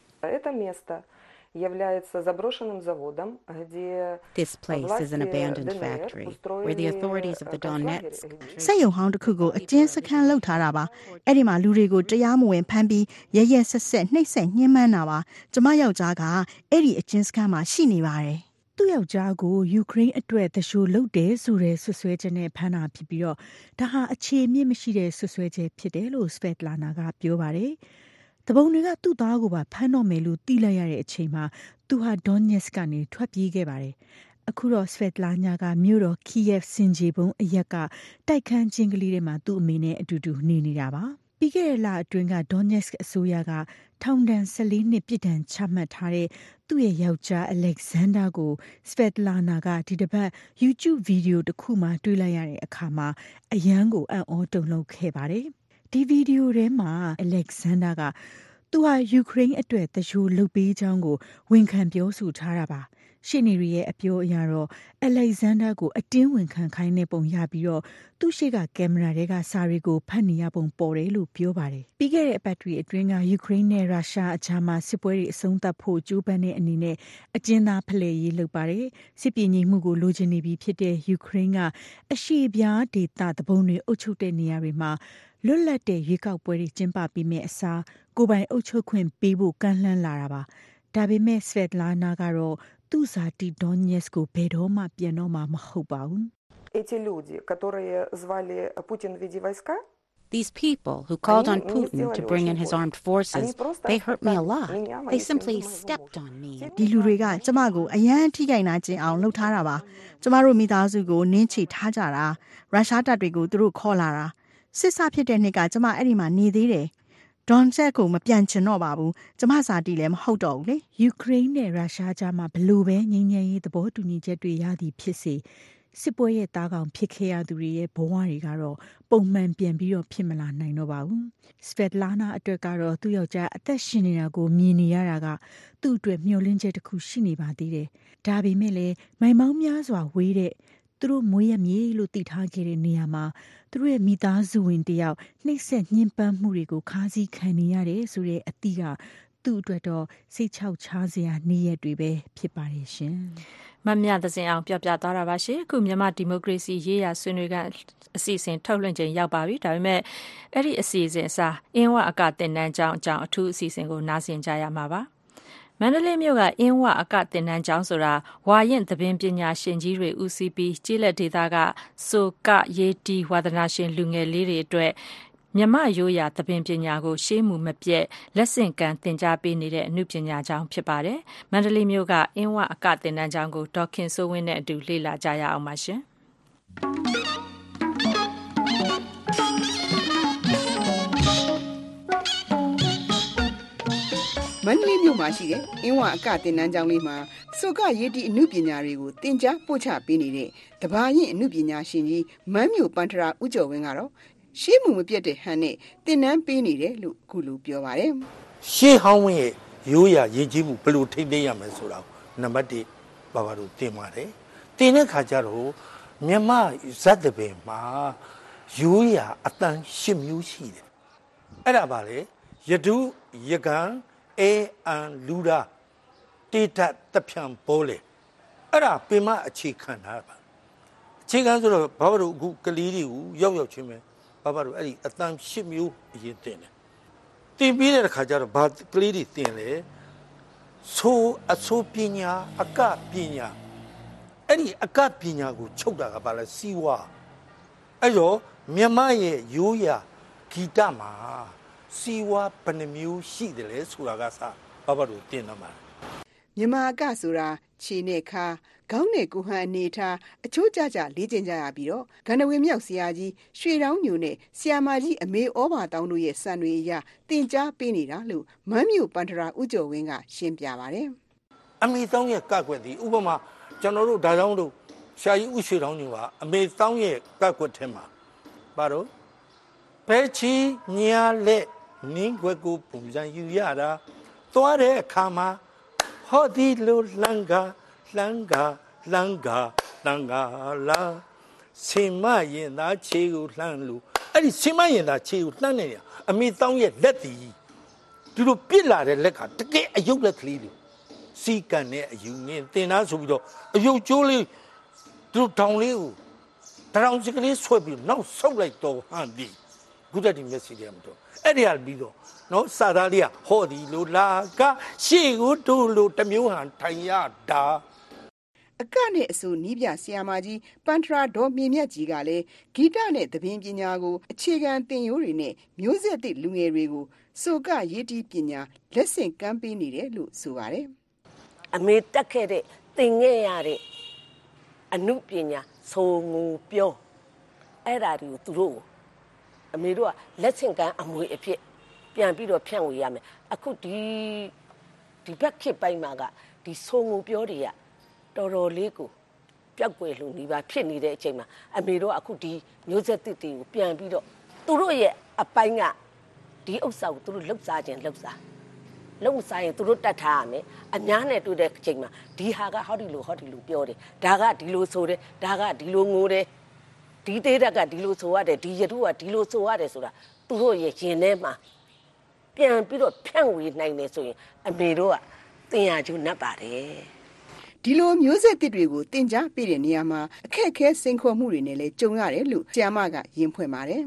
။ This place is an abandoned factory where the authorities of the Donetsk စက်ရုံဟောင်းတစ်ခုကိုအကျဉ်းစခန်းလုပ်ထားတာပါ။အဲ့ဒီမှာလူတွေကိုတရားမဝင်ဖမ်းပြီးရရက်ဆက်ဆက်နှိပ်စက်ညှဉ်းပန်းတာပါ။ကျမယောက်ျားကအဲ့ဒီအကျဉ်းစခန်းမှာရှိနေပါတယ်။သူ့ယောက်ျားကိုယူကရိန်းအတွက်တရှို့လုပ်တယ်ဆိုတဲ့ဆွဆွဲချက်နဲ့ဖမ်းတာဖြစ်ပြီးတော့ဒါဟာအခြေအမြစ်မရှိတဲ့ဆွဆွဲချက်ဖြစ်တယ်လို့ Svetlana ကပြောပါတယ်။တပုံတွေကသူ့သားကိုပါဖမ်းတော့မယ်လို့သိလိုက်ရတဲ့အချိန်မှာသူဟာ Donetsk ကနေထွက်ပြေးခဲ့ပါတယ်။အခုတော့ Svetlana ကမြို့တော် Kiev ဆင်ခြေဖုံးအရက်ကတိုက်ခန်းချင်းကလေးထဲမှာသူ့အမေနဲ့အတူတူနေနေတာပါ။ပြီးခဲ့တဲ့လအတွင်းက Donetsk အစိုးရကထောင်ဒဏ်၁၄နှစ်ပြစ်ဒဏ်ချမှတ်ထားတဲ့သူ့ရဲ့ယောက်ျား Alexander ကို Svetlana ကဒီတစ်ပတ် YouTube ဗီဒီယိုတစ်ခုမှာတွေ့လိုက်ရတဲ့အခါမှာအယမ်းကိုအံ့ဩတုန်လှုပ်ခဲ့ပါတယ်။ဒီဗီဒီယိုထဲမှာ Alexander ကသူဟာယူကရိန်းအတွက်တရှို့လုပ်ပေးကြောင်းကိုဝန်ခံပြောဆိုထားတာပါရှေ့နေတွေရဲ့အပြောအရတော့ Alexander ကိုအတင်းဝန်ခံခိုင်းတဲ့ပုံရပြီးတော့သူ့ရှိကကင်မရာတွေကစာတွေကိုဖတ်နေရပုံပေါ်တယ်လို့ပြောပါတယ်ပြီးခဲ့တဲ့အပတ်တွေအတွင်းကယူကရိန်းနဲ့ရုရှားအကြားမှာစစ်ပွဲတွေအဆုံးသတ်ဖို့ကြိုးပမ်းတဲ့အနေနဲ့အကျဉ်းသားဖလှယ်ရေးလုပ်ပါတယ်စစ်ပြေငြိမ်မှုကိုလိုချင်နေပြီးဖြစ်တဲ့ယူကရိန်းကအရှေ့ပြားဒေသတပုံတွေအုပ်ချုပ်တဲ့နေရာတွေမှာလွတ်လပ်တဲ့ရွေးကောက်ပွဲတွေကျင်းပပြီးမဲ့အစားကိုယ်ပိုင်အုပ်ချုပ်ခွင့်ပေးဖို့ကန့်လန့်လာတာပါဒါပေမဲ့ Svetlana ကတော့သူ့ဇာတိ Donetsk ကိုဘယ်တော့မှပြန်တော့မှာမဟုတ်ပါဘူး Эти люди, которые звали Путин веди войска, These people who called on Putin to bring in his armed forces, they hurt me a lot. They simply stepped on me. ဒီလူတွေကကျမကိုအယမ်းထိခိုက်နာကျင်အောင်လှုပ်ထားတာပါကျမတို့မိသားစုကိုနင်းချထားကြတာရုရှားတပ်တွေကိုသူတို့ခေါ်လာတာစစ်စဖြစ်တဲ့နှစ်ကကျမအဲ့ဒီမှာနေသေးတယ်ဒွန်ဆက်ကိုမပြန်ချင်တော့ပါဘူးကျမစာတီလည်းမဟုတ်တော့ဘူးလေယူကရိန်းနဲ့ရုရှားကြားမှာဘလို့ပဲငြိမ်းချမ်းရေးသဘောတူညီချက်တွေရသည်ဖြစ်စေစစ်ပွဲရဲ့တားကောင်ဖြစ်ခဲ့ရသူတွေရဲ့ဘဝတွေကတော့ပုံမှန်ပြန်ပြီးတော့ဖြစ်မလာနိုင်တော့ပါဘူး Svetlana အတွက်ကတော့သူ့ယောက်ျားအသက်ရှင်နေတာကိုမြင်နေရတာကသူ့အတွက်မျှော်လင့်ချက်တစ်ခုရှိနေပါသေးတယ်ဒါပေမဲ့လည်းမိုင်မောင်းများစွာဝေးတဲ့သူတို့မွေးရမြေလို့သိထားခဲ့တဲ့နေရာမှာသူတို့ရဲ့မိသားစုဝင်တယောက်နှိပ်စက်ညှဉ်းပန်းမှုတွေကိုခါးစည်းခံနေရတယ်ဆိုတဲ့အသည့်ကသူ့အတွက်တော့စိတ်ချောက်ချားစရာနေ့ရက်တွေပဲဖြစ်ပါတယ်ရှင်မမြသစင်အောင်ပြောပြသွားတာပါရှင်အခုမြန်မာဒီမိုကရေစီရေးရာဆွေးနွေးကအစီအစဉ်ထုတ်လွှင့်ခြင်းရောက်ပါပြီဒါပေမဲ့အဲ့ဒီအစီအစဉ်အစားအင်းဝအကတင်တန်းကျောင်းအကြောင်းအထူးအစီအစဉ်ကိုနားဆင်ကြရမှာပါမန္တလေးမြို့ကအင်းဝအကတင်တန်းကျောင်းဆိုတာဝါရင်သဘင်ပညာရှင်ကြီးတွေဦးစီးပြီးကျေးလက်ဒေသကဆိုကရေးတီဝါဒနာရှင်လူငယ်လေးတွေအတွက်မြမရိုးရာသဘင်ပညာကိုရှေးမှုမပြတ်လက်ဆင့်ကမ်းသင်ကြားပေးနေတဲ့အမှုပညာကျောင်းဖြစ်ပါတယ်။မန္တလေးမြို့ကအင်းဝအကသင်တန်းကျောင်းကိုဒေါက်ခင်စိုးဝင်းနဲ့အတူလေ့လာကြရအောင်ပါရှင်။မန္တလေးမြို့မှာရှိတဲ့အင်းဝအကသင်တန်းကျောင်းလေးမှာစုကရေးတီအမှုပညာတွေကိုသင်ကြားပို့ချပေးနေတဲ့တဘာရင်အမှုပညာရှင်ကြီးမန်းမြို့ပန္ထရာဦးကျော်ဝင်းကတော့ရှေးမှုမပြတ်တဲ့ဟန်နဲ့တင်နန်းပေးနေတယ်လို့အခုလိုပြောပါတယ်ရှေးဟောင်းဝင်ရဲ့ရိုးရာရည်ကြီးမှုဘယ်လိုထိန်းသိမ်းရမလဲဆိုတာနံပါတ်တစ်ဘာဘာတို့တင်ပါတယ်တင်တဲ့ခါကျတော့မြမဇတ်တပင်မှာရိုးရာအတန်ရှစ်မျိုးရှိတယ်အဲ့ဒါပါလေယတုယကံအေအန်လူရာတေတတဖြံဘောလေအဲ့ဒါပင်မအခြေခံတာပါအခြေခံဆိုတော့ဘာဘာတို့အခုကလေးတွေကိုရောက်ရောက်ချင်းပဲဘာဘာတို့အဲ့ဒီအတန်ရှစ်မျိုးအရင်တင်တယ်တင်ပြီးတဲ့ခါကျတော့ဘာကလေးတွေတင်လဲဆိုအဆိုပညာအကပညာအဲ့ဒီအကပညာကိုချုပ်တာကဘာလဲစီဝါအဲ့တော့မြမရဲ့ရိုးရာဂီတမှာစီဝါဘယ်နှမျိုးရှိတယ်လဲဆိုတာကစဘာဘာတို့တင်တော့မှာမြန်မာအကဆိုတာခြေနဲ့ခါခေါင်းနဲ့ကိုဟန်အနေထားအချိုးကျကျလေးကျင်ကြရပြီးတော့ဂန္ဓဝင်မြောက်ဆရာကြီးရွှေတောင်းညိုနဲ့ဆရာမကြီးအမေဩဘာတောင်းတို့ရဲ့စံတွေအရတင်ကြားပေးနေတာလို့မန်းမြို့ပန္ထရာဦးကျော်ဝင်းကရှင်းပြပါတယ်အမေတောင်းရဲ့ကကွက်ဒီဥပမာကျွန်တော်တို့ဒါကြောင့်တို့ဆရာကြီးဦးရွှေတောင်းညိုကအမေတောင်းရဲ့ကကွက်ထဲမှာဘာလို့ဘဲချီညာလက်နင်းခွက်ကိုပုံစံယူရတာသွားတဲ့အခါမှာဟောဒီလိုလန်ကာလန်ကာလန်ကာလန်ကာလာစင်မရင်သားခြေကိုလှမ်းလို့အဲ့ဒီစင်မရင်သားခြေကိုလှမ်းနေရအမေတောင်းရဲ့လက်တီသူတို့ပြစ်လာတဲ့လက်ကတကယ်အယုတ်လက်ကလေးလို့စီကန်နဲ့အယူနဲ့တင်သားဆိုပြီးတော့အယုတ်ကျိုးလေးသူတို့တောင်လေးကိုတောင်စကလေးဆွဲပြီးနောက်ဆုပ်လိုက်တော့ဟန်ဒီကုသတိမျက်စိတွေမှာတော့အဲ့ဒီဟာပြီးတော့နော်စာသားလေးကဟောဒီလိုလာကရှေ့ကိုတို့လိုတမျိုးဟန်ထိုင်ရတာအကနဲ့အဆိုနီးပြဆရာမကြီးပန္ထရာဒေါ်မြင့်မြတ်ကြီးကလည်းဂီတနဲ့သဘင်ပညာကိုအခြေခံသင်ရိုးတွေနဲ့မျိုးဆက်သစ်လူငယ်တွေကိုဆိုကရေးတီးပညာလက်ဆင့်ကမ်းပေးနေတယ်လို့ဆိုပါတယ်အမေတက်ခဲ့တဲ့သင်ခဲ့ရတဲ့အနုပညာဆိုငူပြောအဲ့ဒါတွေကိုသူတို့အမေတို့ကလက်ဆင့်ကမ်းအမွေအဖြစ်ပြန်ပြီးတော့ဖြန့်ဝေရမယ်အခုဒီဒီဘက်ခေတ်ပိုင်းမှာကဒီဆိုငူပြောတွေကတော်တော်လေးကိုပျောက်ကွယ်လို့နေပါဖြစ်နေတဲ့အချိန်မှာအမေတို့ကအခုဒီမျိုးဆက်တစ်တွေကိုပြန်ပြီးတော့သူတို့ရဲ့အပိုင်းကဒီဥစ္စာကိုသူတို့လှုပ်စားခြင်းလှုပ်စားလှုပ်စားရင်သူတို့တတ်ထားရမယ်အများနဲ့တွေ့တဲ့အချိန်မှာဒီဟာကဟောဒီလိုဟောဒီလိုပြောတယ်ဒါကဒီလိုဆိုတယ်ဒါကဒီလိုငိုတယ်ဒီသေးတက်ကဒီလိုဆိုရတယ်ဒီရတုကဒီလိုဆိုရတယ်ဆိုတာသူတို့ရဲ့ရင်ထဲမှာပြန်ပြီးတော့ဖြန့်ဝေနိုင်တယ်ဆိုရင်အမေတို့ကသင်ရကျူးနှက်ပါတယ်ဒီလိုမျိုးဆက်တစ်တွေကိုတင် जा ပေးတဲ့နေရာမှာအခက်အခဲစိန်ခေါ်မှုတွေနဲ့လည်းကြုံရတယ်လို့ဆရာမကယဉ်ဖွင့်ပါတယ်ဒီ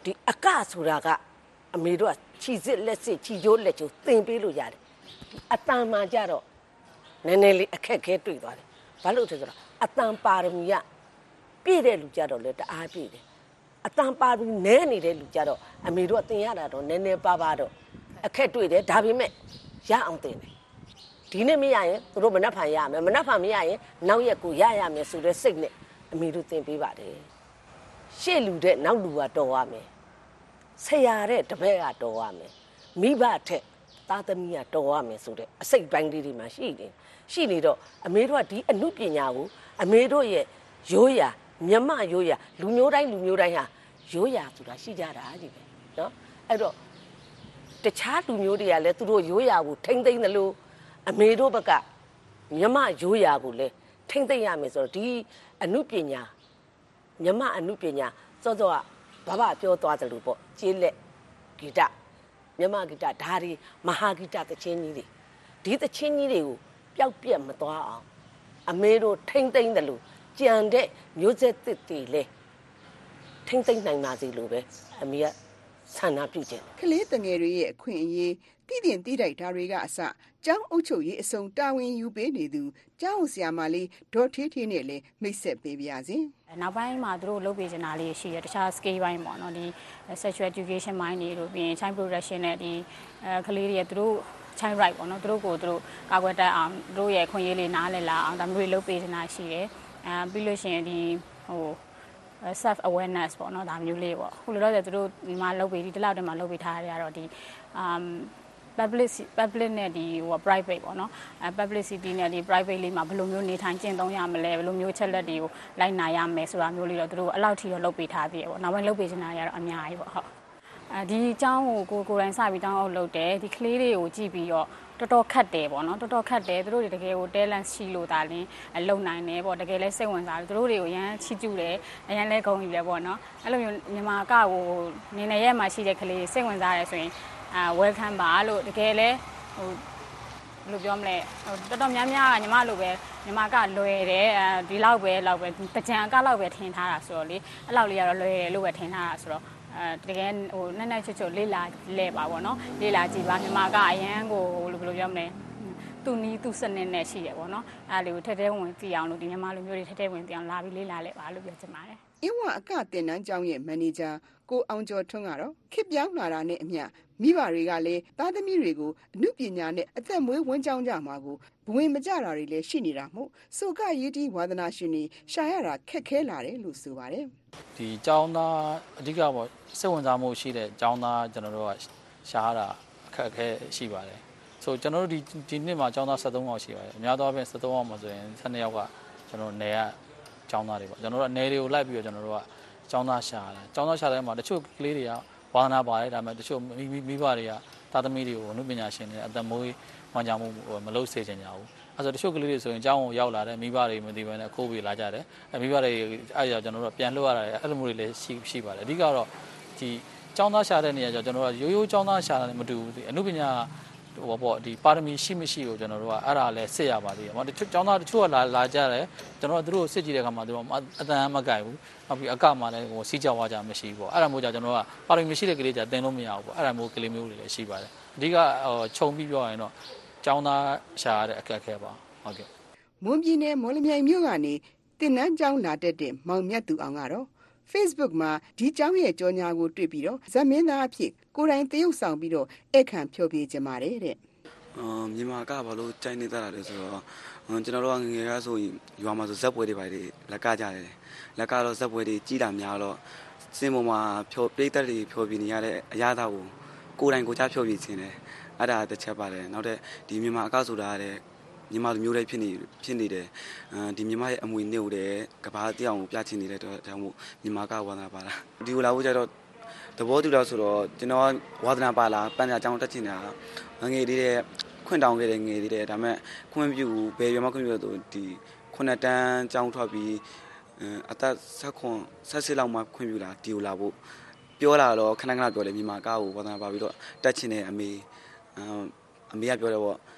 ဒီအကဆိုတာကအမေတို့ကခြိစစ်လက်စစ်ခြိကျိုးလက်ကျိုးသင်ပေးလို့ရတယ်အတန်မှကြတော့နည်းနည်းလေးအခက်ခဲတွေ့သွားတယ်ဘာလို့လဲဆိုတော့အတန်ပါရမီကပြည့်တဲ့လူကြတော့လေတအားပြည့်တယ်အတန်ပါရမီနည်းနေတဲ့လူကြတော့အမေတို့ကသင်ရတာတော့နည်းနည်းပါပါတော့အခက်တွေ့တယ်ဒါပေမဲ့ရအောင်သင်တယ်ဒီနေ့မရရင်သူတို့မနှက်ဖန်ရမယ်မနှက်ဖန်မရရင်နောက်ရက်ကိုရရမယ်ဆိုတဲ့စိတ်နဲ့အမေတို့သင်ပေးပါတယ်ရှေ့လူတဲ့နောက်လူကတော်ရမယ်ဆရာတဲ့တပည့်ကတော်ရမယ်မိဘထက်သားသမီးကတော်ရမယ်ဆိုတဲ့အစိတ်ပိုင်းလေးတွေမှာရှိနေရှိနေတော့အမေတို့ကဒီအမှုပညာကိုအမေတို့ရဲ့ရိုးရာမြမရိုးရာလူမျိုးတိုင်းလူမျိုးတိုင်းဟာရိုးရာဆိုတာရှိကြတာကြီးပဲเนาะအဲ့တော့တခြားလူမျိုးတွေကလည်းသူတို့ရိုးရာကိုထိမ့်သိမ့်တယ်လို့အမေတို့ဘက်ကမြမရိုးရာကိုလည်းထိမ့်သိမ့်ရမယ်ဆိုတော့ဒီအမှုပညာမြမအမှုပညာစောစောကဘာဘာပြောသွားတယ်လို့ပေါ့ကျေးလက်ဂီတမြမဂီတဓာရီမဟာဂီတသချင်းကြီးတွေဒီသချင်းကြီးတွေကိုပျောက်ပြက်မသွားအောင်အမေတို့ထိမ့်သိမ့်တယ်လို့ကြံတဲ့မျိုးဆက်သစ်တွေလေထိမ့်သိမ့်နိုင်ပါစေလို့ပဲအမေကဆန္ဒပြုခြင်းကလေးတငယ်တွေရဲ့အခွင့်အရေးတည်တင်တည်တိုက်ဓာတွေကအစကျောင်းအုပ်ချုပ်ရေးအစုံတာဝန်ယူပေးနေသူကျောင်းဆရာမလေးဒေါ်ထေးထေးနဲ့လည်းမိတ်ဆက်ပေးပါရစေနောက်ပိုင်းမှာသူတို့လုပ်ပေးချင်တာလေးရှိတယ်တခြား scale ပိုင်းပေါ့နော်ဒီ sexual education ပိုင်းတွေတို့ပြီးရင် child protection နဲ့ဒီအဲကလေးတွေသူတို့ child right ပေါ့နော်သူတို့ကိုသူတို့ကာကွယ်တတ်အောင်သူတို့ရဲ့ခွင့်ရေးလေးနားလည်လာအောင်ဒါမျိုးတွေလုပ်ပေးချင်တာရှိတယ်အဲပြီးလို့ရှိရင်ဒီဟို self awareness ပေါ့နော်ဒါမျိုးလေးပေါ့ခုလိုတော့သူတို့ဒီမှာလုပ်ပေးဒီတလောက်တည်းမှာလုပ်ပေးထားရတော့ဒီ um public public နဲ့ဒီဟို private ပေါ့နော်အဲ publicity နဲ့ဒီ private လေးမှာဘယ်လိုမျိုးနေထိုင်ကျင့်သုံးရမလဲဘယ်လိုမျိုးချက်လက်တွေကိုလိုက်နာရမယ်ဆိုတာမျိုးလေးတော့သူတို့အလောက်ထိတော့လုပ်ပေးထားသေးတယ်ပေါ့နောက်ပိုင်းလုပ်ပေးချင်တာတွေကတော့အများကြီးပေါ့ဟုတ်အဲဒီအကြောင်းကိုကိုကိုယ်တိုင်စပြီးတောင်းအောင်လုပ်တယ်ဒီကလေးတွေကိုကြည့်ပြီးတော့တော်တော်ခက်တယ်ပေါ့နော်တော်တော်ခက်တယ်သူတို့တွေတကယ်ကို talent ရှိလို့ဒါလင်းလုံနိုင်တယ်ပေါ့တကယ်လဲစိတ်ဝင်စားတယ်သူတို့တွေကိုအရန်ချီးကျူးတယ်အရန်လဲဂုဏ်ယူတယ်ပေါ့နော်အဲ့လိုမျိုးမြန်မာကကိုနေနေရဲမှာရှိတဲ့ကလေးစိတ်ဝင်စားတယ်ဆိုရင်အာ welcome ပါလို့တကယ်လဲဟိုဘယ်လိုပြောမလဲဟိုတော်တော်များများကညီမလိုပဲညီမကလွယ်တယ်အဲဒီလောက်ပဲလောက်ပဲတကြံအကလောက်ပဲထင်ထားတာဆိုတော့လေအဲ့လောက်လေးကတော့လွယ်တယ်လို့ပဲထင်ထားတာဆိုတော့အဲတကယ်ဟိုနက်နက်ချွတ်ချွတ်လေးလာလဲပါပေါ့နော်လေးလာကြည့်ပါညီမကအရန်ကိုဘယ်လိုပြောမလဲသူနီးသူစနစ်နဲ့ရှိတယ်ပေါ့နော်အဲ့လေးကိုထက်ထဲဝင်သိအောင်လို့ဒီမြန်မာလူမျိုးတွေထက်ထဲဝင်သိအောင်လာပြီးလေးလာလဲပါလို့ပြောချင်ပါတယ်အင်းဝအကတင်နန်းကျောင်းရဲ့မန်နေဂျာကိုအောင်ကျော်ထွန်းကတော့ခေပြောင်းလာတာနဲ့အမျှမိဘတွေကလည်းသားသမီးတွေကိုအမှုပညာနဲ့အသက်မွေးဝမ်းကြောင်းကြမှာကိုဘဝင်မကြတာတွေလည်းရှိနေတာမို့ဆိုကရေးတီးဝါသနာရှင်တွေရှာရတာခက်ခဲလာတယ်လို့ဆိုပါတယ်ဒီကျောင်းသားအဓိကပေါ့စိတ်ဝင်စားမှုရှိတဲ့ကျောင်းသားကျွန်တော်တို့ကရှာရတာအခက်အခဲရှိပါတယ်ဆိုကျွန်တော်တို့ဒီဒီနှစ်မှာကျောင်းသား၁၃ယောက်ရှိပါတယ်အများသောအားဖြင့်၁၃ယောက်မှာဆိုရင်၁၂ယောက်ကကျွန်တော်နယ်ကကျောင်းသားတွေပေါ့ကျွန်တော်တို့ကနယ်တွေကိုလိုက်ပြီးတော့ကျွန်တော်တို့ကကျောင်းသားရှာတယ်ကျောင်းသားရှာတဲ့မှာတချို့ကလေးတွေကဝါသနာပါတယ်ဒါပေမဲ့တချို့မိဘတွေကသာသမီတွေကိုအမှုပညာရှင်တွေအသက်မွေးဝမ်းကြောင်းမှုမလုပ်စေချင်ကြဘူးအဲဆိုတချို့ကလေးတွေဆိုရင်ကျောင်းကိုရောက်လာတယ်မိဘတွေမသိဘဲနဲ့ခိုးပြီးလာကြတယ်အဲမိဘတွေအဲ့ဒါကျွန်တော်တို့ပြန်လွှတ်ရတာအဲ့လိုမျိုးတွေလည်းရှိရှိပါတယ်အဓိကတော့ဒီကျောင်းသားရှာတဲ့နေရာကျကျွန်တော်တို့ရိုးရိုးကျောင်းသားရှာတာနဲ့မတူဘူးအမှုပညာဟိုပေါ့ဒီပါရမီရှိမရှိကိုကျွန်တော်တို့ကအဲ့ဒါလည်းစစ်ရပါသေးတယ်။ဟောတချို့ကျောင်းသားတချို့ကလာလာကြတယ်ကျွန်တော်တို့တို့စစ်ကြည့်တဲ့အခါမှာတို့အတန်မကြိုက်ဘူး။နောက်ပြီးအကမှလည်းဟိုစီးကြောက်ဝါကြမရှိဘူးပေါ့။အဲ့ဒါမျိုးကြောင့်ကျွန်တော်ကပါရမီမရှိတဲ့ကလေးကြတင်လို့မရဘူးပေါ့။အဲ့ဒါမျိုးကလေးမျိုးတွေလည်းရှိပါတယ်။အဓိကဟိုခြုံပြီးပြောရင်တော့ကျောင်းသားရှာရတဲ့အခက်အခဲပါ။ဟုတ်ကဲ့။မွန်ပြည်နယ်မော်လမြိုင်မြို့ကနေတင်နန်းကျောင်းလာတက်တဲ့မောင်မြတ်သူအောင်ကတော့ Facebook မှာဒီကျောင်းရဲ့ကြော်ညာကိုတွေ့ပြီးတော့ဇမင်းသားအဖြစ်ကိုယ်တိုင်တရုပ်ဆောင်ပြီးတော့ဧည့်ခံဖျော်ဖြေကြပါတယ်တဲ့အော်မြန်မာကဘာလို့ကြိုက်နေတတ်တာလဲဆိုတော့ကျွန်တော်တို့ကငငယ်ကဆိုရင်ရွာမှာဆိုဇက်ပွဲတွေပါတွေလက်ကကြတယ်လက်ကတော့ဇက်ပွဲတွေကြီးတာများတော့စင်ပေါ်မှာဖျော်ပြိတက်တွေဖျော်ပြနေရတဲ့အရာသားကိုကိုယ်တိုင်ကိုယ်ချဖျော်ပြခြင်းတယ်အဲ့ဒါတစ်ချက်ပါတယ်နောက်တဲ့ဒီမြန်မာအကဆိုတာတဲ့မြန်မာလူမျိုးတွေဖြစ်နေဖြစ်နေတယ်အဲဒီမြန်မာရဲ့အမွေနှို့တယ်ကဘာတရားကိုပြချင်နေတဲ့တော့ဒါမှမဟုတ်မြန်မာကဝါသနာပါလားဒီကိုလာဖို့ကြတော့သဘောတူတော့ဆိုတော့ကျွန်တော်ဝါသနာပါလားပန်းစာကျောင်းတက်ချင်တာငငယ်လေးတဲ့ခွင့်တောင်းခဲ့တဲ့ငယ်လေးတဲ့ဒါပေမဲ့ခွင့်ပြုဘယ်ရွာမှာခွင့်ပြုတော့ဒီခုနှစ်တန်းကျောင်းထွက်ပြီးအသက်ဆက်ခွန်ဆက်စစ်လောက်မှခွင့်ပြုလာဒီကိုလာဖို့ပြောလာတော့ခဏခဏပြောတယ်မြန်မာကားကိုဝါသနာပါပြီးတော့တက်ချင်တဲ့အမေအမေကပြောတယ်ပေါ့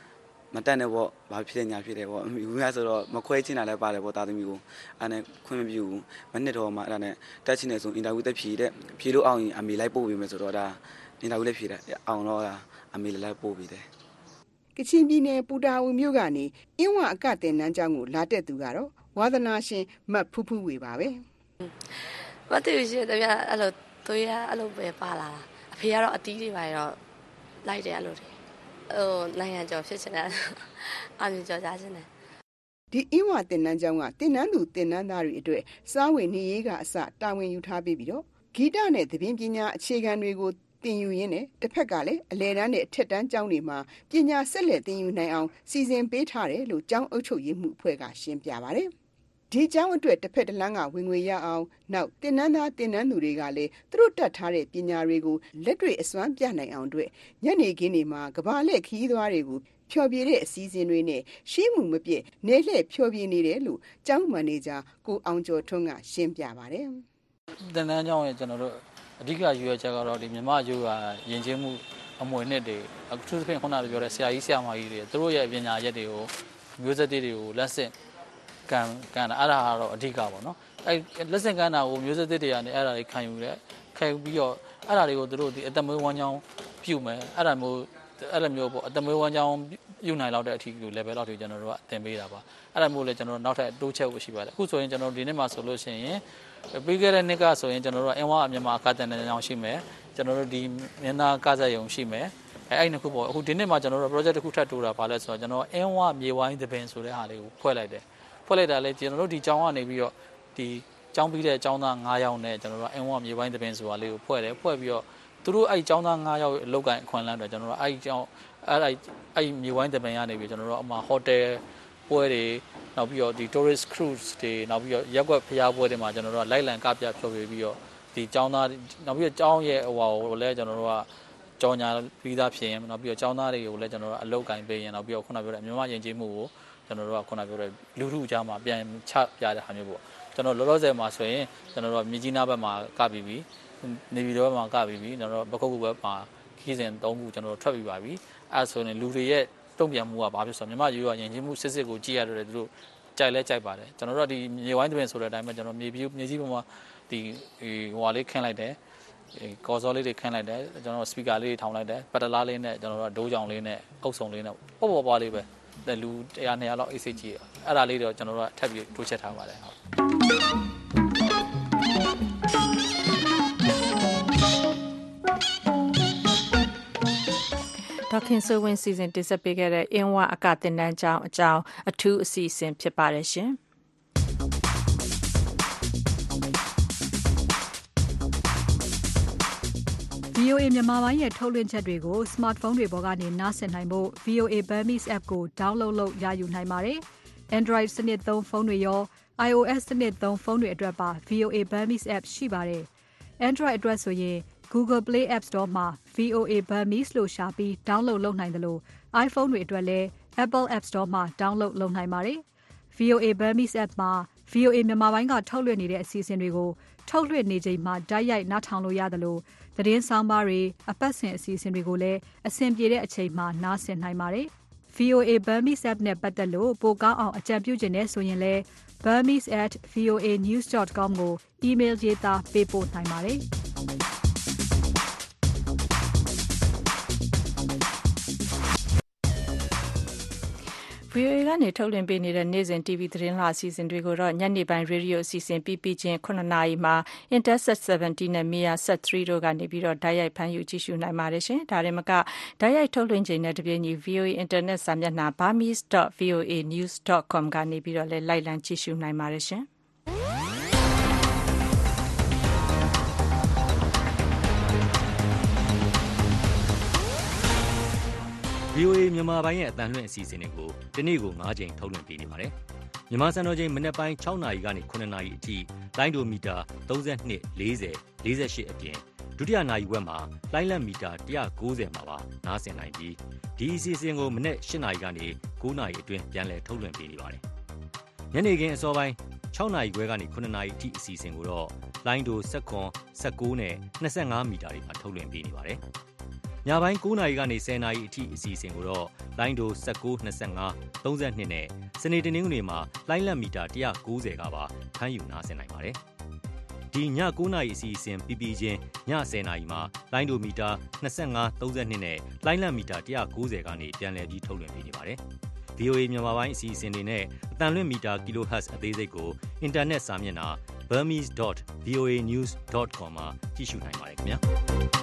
မတက်နဲ့ပေါ့ဘာဖြစ်လဲညာဖြစ်တယ်ပေါ့ယူရဆိုတော့မခွဲချင်တာလည်းပါတယ်ပေါ့တာသမီးကိုအဲ့နဲ့ခွင့်မပြုဘူးမနှစ်တော့မှအဲ့ဒါနဲ့တက်ချင်တယ်ဆိုအင်တာဗျူးတက်ဖြေတဲ့ဖြေလို့အောင်ရင်အမေလိုက်ပို့ပေးမယ်ဆိုတော့ဒါအင်တာဗျူးလည်းဖြေတယ်အောင်တော့အမေလည်းလိုက်ပို့ပေးတယ်ကချင်ပြည်နယ်ပူတာဝင်မြို့ကနေအင်းဝအကတင်နန်းကျောင်းကိုလာတက်သူကတော့ဝါသနာရှင်မတ်ဖူးဖူးဝေပါပဲမတူရှင်တပြအဲ့လိုသူရအဲ့လိုပဲပါလာတာအဖေကတော့အတီးတွေပါတော့လိုက်တယ်အဲ့လိုတွေဟိုနိုင်ငံကျော်ဖြစ်နေတာအမြင်ကျော်ကြခြင်းတယ်ဒီအင်းဝတင်နန်းကျောင်းကတင်နန်းသူတင်နန်းသားတွေအတွက်စားဝင်နေရေးကအစတာဝန်ယူထားပြီးပြီးတော့ဂီတနဲ့သဘင်ပညာအခြေခံတွေကိုတင်ယူရင်းနဲ့တစ်ဖက်ကလည်းအလဲတန်းနဲ့အထက်တန်းကျောင်းတွေမှာပညာဆက်လက်တင်ယူနိုင်အောင်စီစဉ်ပေးထားတယ်လို့ကျောင်းအုပ်ချုပ်ရေးမှုအဖွဲ့ကရှင်းပြပါတယ်ဒီကျောင်းအတွက်တစ်ဖက်တစ်လမ်းကဝင်ငွေရအောင်နောက်တင်နန်းသားတင်နန်းသူတွေကလည်းသူတို့တတ်ထားတဲ့ပညာတွေကိုလက်တွေ့အစွမ်းပြနိုင်အောင်အတွက်ညနေခင်းတွေမှာကဘာလက်ခီးသွားတွေကိုဖျော်ဖြေတဲ့အစည်းအဝေးတွေနဲ့ရှေးမှုမပြည့်နေလှည့်ဖျော်ဖြေနေတယ်လို့ကျောင်းမန်နေဂျာကိုအောင်ကျော်ထွန်းကရှင်းပြပါတယ်တင်နန်းကျောင်းရဲ့ကျွန်တော်တို့အဓိကရွေးချက်ကတော့ဒီမြန်မာယူကယဉ်ကျေးမှုအမွေနှစ်တွေအခုသဖြင့်ခုနကပြောတဲ့ဆရာကြီးဆရာမကြီးတွေသူတို့ရဲ့ပညာရက်တွေကိုမျိုးဆက်တွေကိုလက်ဆင့်ကန်ကန်အဲ့ဒါကတော့အဓိကပေါ့နော်အဲ့လက်ဆင့်ကန်တာကိုမျိုးဆက်တွေကနေအဲ့ဒါတွေခံယူတယ်ခံယူပြီးတော့အဲ့ဒါတွေကိုသူတို့ဒီအတမွေးဝမ်းကြောင်းပြုမယ်အဲ့ဒါမျိုးအဲ့လိုမျိုးပေါ့အတမွေးဝမ်းကြောင်းပြုနိုင်လောက်တဲ့အထိကို level လောက်တွေကျွန်တော်တို့ကအသင်ပေးတာပါအဲ့ဒါမျိုးလည်းကျွန်တော်တို့နောက်ထပ်တိုးချက်ဖို့ရှိပါတယ်အခုဆိုရင်ကျွန်တော်တို့ဒီနေ့မှာဆိုလို့ရှိရင်ပြီးခဲ့တဲ့နှစ်ကဆိုရင်ကျွန်တော်တို့အင်ဝါမြန်မာအကတန်တဲ့ကြောင်းရှိမယ်ကျွန်တော်တို့ဒီမြန်မာကစားရုံရှိမယ်အဲအဲ့နှစ်ခုပေါ့အခုဒီနှစ်မှာကျွန်တော်တို့ project တစ်ခုထပ်တိုးတာပါလဲဆိုတော့ကျွန်တော်အင်ဝါမြေဝိုင်းသပင်ဆိုတဲ့ဟာလေးကိုဖွဲ့လိုက်တယ်ဖွဲ့လိုက်တာလေကျွန်တော်တို့ဒီကျောင်းကနေပြီးတော့ဒီကျောင်းပြီးတဲ့ကျောင်းသား၅ယောက်နဲ့ကျွန်တော်တို့အင်ဝါမြေဝိုင်းသပင်ဆိုတာလေးကိုဖွဲ့တယ်ဖွဲ့ပြီးတော့သူတို့အဲ့ကျောင်းသား၅ယောက်အလုပ်ကိုင်အခွင့်အလမ်းတွေကျွန်တော်တို့အဲ့ကျောင်းအဲ့အဲ့မြေဝိုင်းသပင်ရနေပြီးကျွန်တော်တို့အမှဟိုတယ်ပွဲတွေနောက်ပြီးတော့ဒီ tourist cruise တွေနောက်ပြီးတော့ရက်ွက်ဖျားပွဲတွေမှာကျွန်တော်တို့ကလိုက်လံကပြဖြောပြပြီးတော့ဒီကျောင်းသားနောက်ပြီးတော့ကျောင်းရဲ့ဟိုဟာကိုလည်းကျွန်တော်တို့ကကြောင်ညာပြီးသားဖြစ်ရင်နောက်ပြီးတော့ကျောင်းသားတွေကိုလည်းကျွန်တော်တို့အလုပ်ကင်ပေးရင်နောက်ပြီးတော့ခုနပြောတဲ့မြန်မာယဉ်ကျေးမှုကိုကျွန်တော်တို့ကခုနပြောတဲ့လူထုအကြားမှာပြန်ချပြတဲ့ဟာမျိုးပေါ့ကျွန်တော်လောလောဆယ်မှာဆိုရင်ကျွန်တော်တို့မြကြီးနားဘက်မှာကပြီးပြီနေပြည်တော်ဘက်မှာကပြီးပြီကျွန်တော်တို့ပခုတ်ကူဘက်မှာခီးစဉ်၃ခုကျွန်တော်တို့ထွက်ပြီးပါပြီအဲဆိုရင်လူတွေရဲ့တုံ့ပြန်မှုကဘာဖြစ်ဆိုတော့မြန်မာယူရယဉ်ကျေးမှုစစ်စစ်ကိုကြည့်ရတော့သူတို့ကြိုက်လဲကြိုက်ပါတယ်ကျွန်တော်တို့ကဒီမြေဝိုင်းတွင်ဆိုတဲ့အတိုင်းပဲကျွန်တော်မြေပြူမြေကြီးပေါ်မှာဒီဟိုဟာလေးခင်းလိုက်တယ်ကော်စောလေးတွေခင်းလိုက်တယ်ကျွန်တော်စပီကာလေးတွေထောင်လိုက်တယ်ပတ်တလားလေးနဲ့ကျွန်တော်တို့ဒိုးကြောင်လေးနဲ့အုပ်ဆောင်လေးနဲ့ပေါ့ပေါ့ပွားလေးပဲလူတစ်ရာနှစ်ရာလောက်အေးစိတ်ကြီးအဲ့ဒါလေးတော့ကျွန်တော်တို့ကထပ်ပြီးတိုးချက်ထားပါတယ်ဟုတ်ဒေါခင်ဆိုဝင်စီစဉ်တင်ဆက်ပေးခဲ့တဲ့အင်းဝအကတင်တန်းကျောင်းအကြောင်းအထူးအစီအစဉ်ဖြစ်ပါတယ်ရှင်။ဗီအိုအေ မြန်မာပိုင်းရဲ့ထုတ်လွှင့်ချက်တွေကို smartphone တွေပေါ်ကနေနားဆင်နိုင်ဖို့ ဗီအိုအေ Burmese app ကို download လုပ်ရယူနိုင်ပါတယ်။ Android စနစ်သုံးဖုန်းတွေရော iOS စနစ်သုံးဖုန်းတွေအတွက်ပါ ဗီအိုအေ Burmese app ရှိပါတယ်။ Android အတွက်ဆိုရင်Google Play App Store မှာ ဗီအိုအေ Burmese လို့ရှာပြီး download လုပ်နိုင်တယ်လို့ iPhone တွေအတွက်လည်း Apple App Store မှာ download လုပ်နိုင်ပါတယ်။ ဗီအိုအေ Burmese App မှာ ဗီအိုအေ မြန်မာပိုင်းကထုတ်လွှင့်နေတဲ့အစီအစဉ်တွေကိုထုတ်လွှင့်နေချိန်မှာတိုက်ရိုက်နားထောင်လို့ရတယ်လို့သတင်းဆောင်ပါတွေအပတ်စဉ်အစီအစဉ်တွေကိုလည်းအဆင်ပြေတဲ့အချိန်မှာနားဆင်နိုင်ပါတယ်။ ဗီအိုအေ Burmese App နဲ့ပတ်သက်လို့ပိုကောင်းအောင်အကြံပြုချင်တဲ့ဆိုရင်လည်း burmese at v o a news dot com ကို email ရေးသားပေးပို့နိုင်ပါတယ်။ဗီအိုအေကနေထုတ်လွှင့်ပေးနေတဲ့နေ့စဉ် တီဗီ သတင်းလာအစီအစဉ်တွေကိုတော့ညနေပိုင်းရေဒီယိုအစီအစဉ်ပြီးပြီးချင်းခုနှစ်နာရီမှာ Intelsat ဆယ်ဗန်တီးနဲ့ Mersat သုံးတို့ကနေပြီးတော့ဓာတ်ရိုက်ဖမ်းယူကြည့်ရှုနိုင်ပါတယ်ရှင်။ဒါရင်မကဓာတ်ရိုက်ထုတ်လွှင့်ချိန်နဲ့တပြေးညီ ဗီအိုအေ Internet စာမျက်နှာ burmese dot v o a news dot com ကနေပြီးတော့လည်းလိုက်လံကြည့်ရှုနိုင်ပါတယ်ရှင်။ဗီအိုအေ မြန်မာပိုင်းရဲ့အသံလွှင့်အစီအစဉ်တွေကိုဒီနေ့ကို၅ချိန်ထုတ်လွှင့်ပေးနေပါတယ်။မြန်မာစံတော်ချိန်မနက်ပိုင်း၆နာရီကနေ၇နာရီအထိလိုင်းဒိုမီတာ၃၂ ၄၀ ၄၈အပြင်ဒုတိယနာရီဝက်မှာလိုင်းလံမီတာ၁၉၀မှာပါနားဆင်နိုင်ပြီးဒီအစီအစဉ်ကိုမနက်၈နာရီကနေ၉နာရီအတွင်းပြန်လည်ထုတ်လွှင့်ပေးနေပါတယ်။ညနေခင်းအစောပိုင်း၆နာရီခွဲကနေ၇နာရီအထိအစီအစဉ်ကိုတော့လိုင်းဒို၁၇ ၁၉နဲ့၂၅မီတာတွေမှာထုတ်လွှင့်ပေးနေပါတယ်။ ညညပိုင်းကိုးနာရီကနေဆယ်နာရီအထိအစီအစဉ်ကိုတော့လိုင်းဒို၁၉ ၂၅ ၃၂နဲ့စနေတနင်္ဂနွေမှာလိုင်းလက်မီတာ၁၉၀ကပါဖမ်းယူနားဆင်နိုင်ပါတယ်။ဒီညကိုးနာရီအစီအစဉ်ပြီးပြီးချင်းညဆယ်နာရီမှာလိုင်းဒိုမီတာ၂၅ ၃၂နဲ့လိုင်းလက်မီတာ၁၉၀ကနေပြန်လည်ပြီးထုတ်လွှင့်ပေးနေပါတယ်။ဗီအိုအေ မြန်မာပိုင်းအစီအစဉ်တွေနဲ့အတန်လွင့်မီတာ kilohertz အသေးစိတ်ကိုအင်တာနက်စာမျက်နှာ burmese dot v o a news dot com မှာကြည့်ရှုနိုင်ပါတယ်ခင်ဗျာ။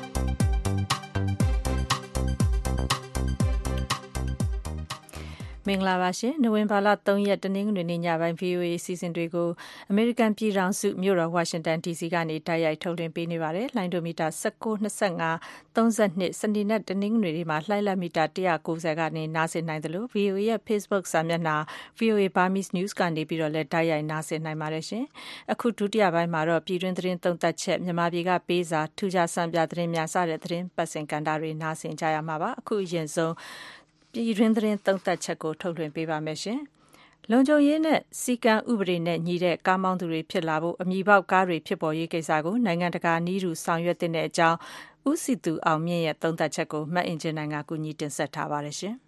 မင်္ဂလာပါရှင်နိုဝင်ဘာလ၃ရက်တနင်္ဂနွေနေ့ညပိုင်း ဗီအိုအေ စီစဉ်တွေကိုအမေရိကန်ပြည်ထောင်စုမြို့တော်ဝါရှင်တန် ဒီစီကနေတိုက်ရိုက်ထုတ်လွှင့်ပေးနေပါတယ်လိုင်းဒိုမီတာ၁၉ ၂၅ ၃၂စနေနဲ့တနင်္ဂနွေနေ့မှာလှိုင်းလက်မီတာ၁၉၀ကနေနားဆင်နိုင်တယ်လို့ ဗီအိုအေ ရဲ့ Facebook စာမျက်နှာ ဗီအိုအေ Burmese News ကနေပြီးတော့လည်းတိုက်ရိုက်နားဆင်နိုင်ပါတယ်ရှင်အခုဒုတိယပိုင်းမှာတော့ပြည်တွင်းသတင်းသုံးသပ်ချက်မြန်မာပြည်ကပေးစာထူးခြားစံပြသတင်းများစတဲ့သတင်းပတ်စင်ကန်တာတွေနားဆင်ကြရမှာပါအခုအရင်ဆုံးပြည်တွင်းသတင်းသုံးသပ်ချက်ကိုထုတ်လွှင့်ပေးပါမယ်ရှင်။လုံခြုံရေးနဲ့စီကံဥပဒေနဲ့ညီတဲ့ကားမောင်းသူတွေဖြစ်လာဖို့အမည်ပေါက်ကားတွေဖြစ်ပေါ်ရေးကိစ္စကိုနိုင်ငံတကာနည်းတူဆောင်ရွက်တဲ့အကြောင်းဦးစီသူအောင်မြင့်ရဲ့သုံးသပ်ချက်ကိုမတ်အင်ဂျင်နိုင်ကကူညီတင်ဆက်ထားပါတယ်ရှင်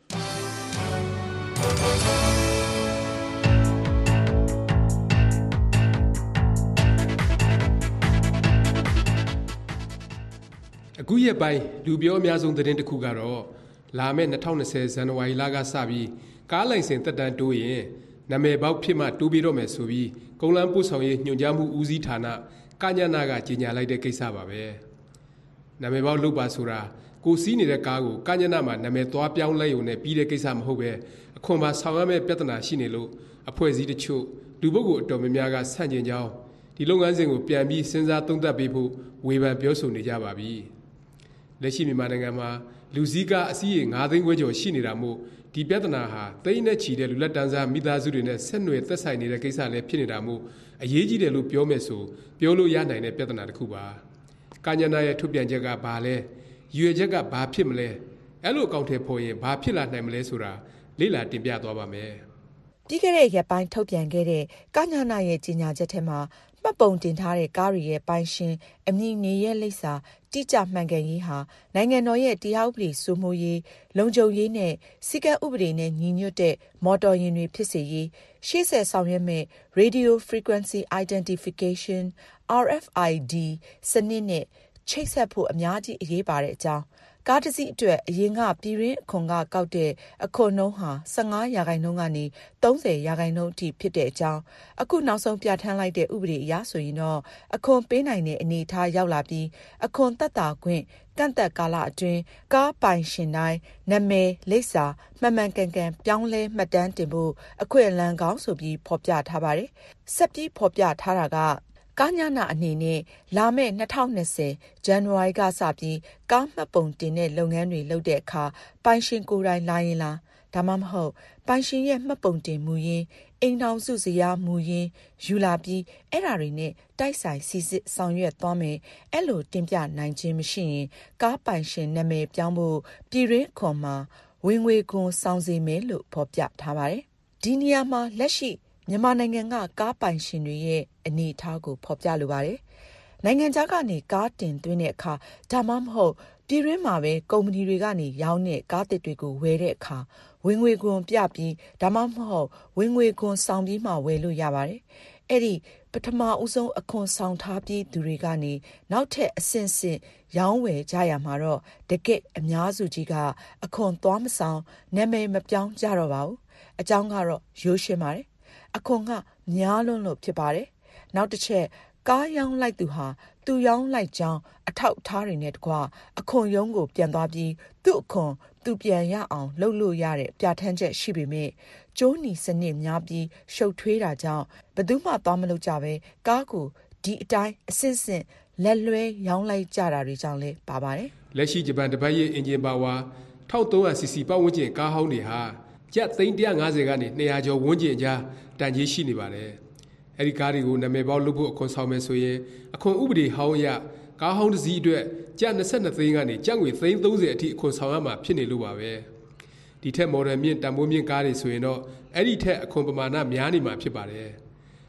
။အခုရက်ပိုင်းလူပြောအများဆုံးသတင်းတစ်ခုကတော့လာမယ့်၂၀၂၀ဇန်နဝါရီလကစပြီးကားလိုင်စင်သက်တမ်းတိုးရင်နာမည်ပေါက်ဖြစ်မှတိုးပြီးတော့မယ်ဆိုပြီးကုန်းလမ်းပို့ဆောင်ရေးညွှန်ကြားမှုဦးစီးဌာနကညနာကကြေညာလိုက်တဲ့ကိစ္စပါပဲနာမည်ပေါက်လုပ်ပါဆိုတာကိုစီးနေတဲ့ကားကိုကညနာမှာနာမည်သွားပြောင်းလဲုံနဲ့ပြီးတဲ့ကိစ္စမဟုတ်ပဲအခွန်ပါဆောင်ရမယ့်ပြဿနာရှိနေလို့အဖွဲ့အစည်းတချို့လူပုဂ္ဂိုလ်အတော်များများကဆန့်ကျင်ကြောင်းဒီလုပ်ငန်းစဉ်ကိုပြန်ပြီးစဉ်းစားသုံးသပ်ပေးဖို့ဝေဖန်ပြောဆိုနေကြပါပြီလက်ရှိမြန်မာနိုင်ငံမှာလူစည်းကားအစီးရေ၅သိန်းခွဲကျော်ရှိနေတာမို့ဒီပြဿနာဟာသိန်းနဲ့ချီတဲ့လူလက်တန်းစားမိသားစုတွေနဲ့ဆက်နွယ်သက်ဆိုင်နေတဲ့ကိစ္စလည်းဖြစ်နေတာမို့အရေးကြီးတယ်လို့ပြောမယ်ဆိုပြောလို့ရနိုင်တဲ့ပြဿနာတစ်ခုပါ။ကာညနာရဲ့ထုတ်ပြန်ချက်ကဘာလဲ၊ရွေချက်ကဘာဖြစ်မလဲအဲ့လိုအကောင့်ထဲပေါ်ရင်ဘာဖြစ်လာနိုင်မလဲဆိုတာလေ့လာတင်ပြသွားပါမယ်။ပြီးခဲ့တဲ့ရက်ပိုင်းထုတ်ပြန်ခဲ့တဲ့ကာညနာရဲ့ကြီးညာချက်ထဲမှာမှတ်ပုံတင်ထားတဲ့ကားတွေရဲ့ပိုင်ရှင်အမည်နေရဲ့လိပ်စာတိကျမှန်ကန်ရေးဟာနိုင်ငံတော်ရဲ့တရားဥပဒေစိုးမိုးရေးလုံခြုံရေးနဲ့စီကံဥပဒေနဲ့ညီညွတ်တဲ့မော်တော်ယာဉ်တွေဖြစ်စေရေးရှေ့ဆက်ဆောင်ရွက်မဲ့ Radio Frequency Identification အာရ် အက်ဖ် အိုင် ဒီ စနစ်နဲ့ချိတ်ဆက်ဖို့အများကြီးအရေးပါတဲ့အကြောင်းကားတစ်စီးအတွက်အရင်ကပြည်ရင်းအခွန်ကကောက်တဲ့အခွန်နှုန်းဟာ၁၅ရာခိုင်နှုန်းကနေ၃၀ရာခိုင်နှုန်းအထိဖြစ်တဲ့အကြောင်းအခုနောက်ဆုံးပြဋ္ဌာန်းလိုက်တဲ့ဥပဒေအရဆိုရင်တော့အခွန်ပေးနိုင်တဲ့အနေအထားရောက်လာပြီးအခွန်သက်သာခွင့်ကန့်သက်ကာလအတွင်းကားပိုင်ရှင်တိုင်းနာမည်လိပ်စာမှန်မှန်ကန်ကန်ပြောင်းလဲမှတ်တမ်းတင်ဖို့အခွင့်အလမ်းကောင်းဆိုပြီးဖော်ပြထားပါတယ်ဆက်ပြီးဖော်ပြထားတာကကာညနာအနေနဲ့လာမယ့်၂၀၂၀ဇန်နဝါရီကစပြီးကားမှတ်ပုံတင်တဲ့လုပ်ငန်းတွေလုပ်တဲ့အခါပိုင်ရှင်ကိုယ်တိုင်လာရင်လားဒါမှမဟုတ်ပိုင်ရှင်ရဲ့မှတ်ပုံတင်မူရင်းအိမ်ထောင်စုဇယားမူရင်းယူလာပြီးအဲ့ဓာတွေနဲ့တိုက်ဆိုင်စီစစ်ဆောင်ရွက်သွားမယ်အဲ့လိုတင်ပြနိုင်ခြင်းမရှိရင်ကားပိုင်ရှင်နာမည်ပြောင်းဖို့ပြည်ရင်းခွန်မှာဝင်ငွေခွန်ဆောင်စေမယ်လို့ဖော်ပြထားပါတယ်ဒီနေရာမှာလက်ရှိမြန်မာနိုင်ငံကကားပိုင်ရှင်တွေရဲ့အနေအထားကိုဖော်ပြလိုပါတယ်။နိုင်ငံခြားကနေကားတင်သွင်းတဲ့အခါဒါမှမဟုတ်ပြည်တွင်းမှာပဲကုမ္ပဏီတွေကနေရောင်းတဲ့ကားသစ်တွေကိုဝယ်တဲ့အခါဝင်ငွေခွန်ပြပြီးဒါမှမဟုတ်ဝင်ငွေခွန်ဆောင်ပြီးမှဝယ်လို့ရပါတယ်။အဲ့ဒီပထမဦးဆုံးအခွန်ဆောင်ထားပြီးသူတွေကနေနောက်ထပ်အဆင့်ဆင့်ရောင်းဝယ်ကြရမှာတော့တကယ့်အများစုကြီးကအခွန်သွားမဆောင်နာမည်မပြောင်းကြတော့ပါဘူး။အကြောင်းကတော့ရိုးရှင်းပါတယ်အခွန်ကများလွန်းလို့ဖြစ်ပါတယ်။နောက်တစ်ချက်ကားရောင်းလိုက်သူဟာသူရောင်းလိုက်ကြောင်းအထောက်ထားတွေနဲ့တကွအခွန်ရုံးကိုပြန်သွားပြီးသူ့အခွန်သူပြန်ရအောင်လုပ်လို့ရတဲ့ပြဋ္ဌာန်းချက်ရှိပေမဲ့ကျိုးနီစနစ်များပြီးရှုပ်ထွေးတာကြောင့်ဘယ်သူမှသွားမလုပ်ကြပဲကားကိုဒီအတိုင်းအစစ်စစ်လက်လွဲရောင်းလိုက်ကြတာတွေကြောင့်လည်းပါပါတယ်။လက်ရှိဂျပန်တပတ်ရဲ့အင်ဂျင်ပါဝါ၁၃၀၀စီစီပတ်ဝန်းကျင်ကားဟောင်းတွေဟာကျပ်သိန်း၁၅၀ကနေ၂၀၀ကျော်ဝန်းကျင်ကြားတန်ကြီးရှိနေပါတယ်။အဲဒီကားတွေကိုနာမည်ပေါက်လုပ်ဖို့အခွန်ဆောင်မယ်ဆိုရင်အခွန်ဥပဒေဟောင်းအရကားဟောင်းတစ်စီးအတွက်ကျပ်၂၂သိန်းကနေကျပ်ငွေသိန်း၃၀အထိအခွန်ဆောင်ရမှာဖြစ်နေလို့ပါပဲ။ဒီထက်မော်ဒယ်မြင့်တန်ဖိုးမြင့်ကားတွေဆိုရင်တော့အဲ့ဒီထက်အခွန်ပမာဏများနေမှာဖြစ်ပါတယ်။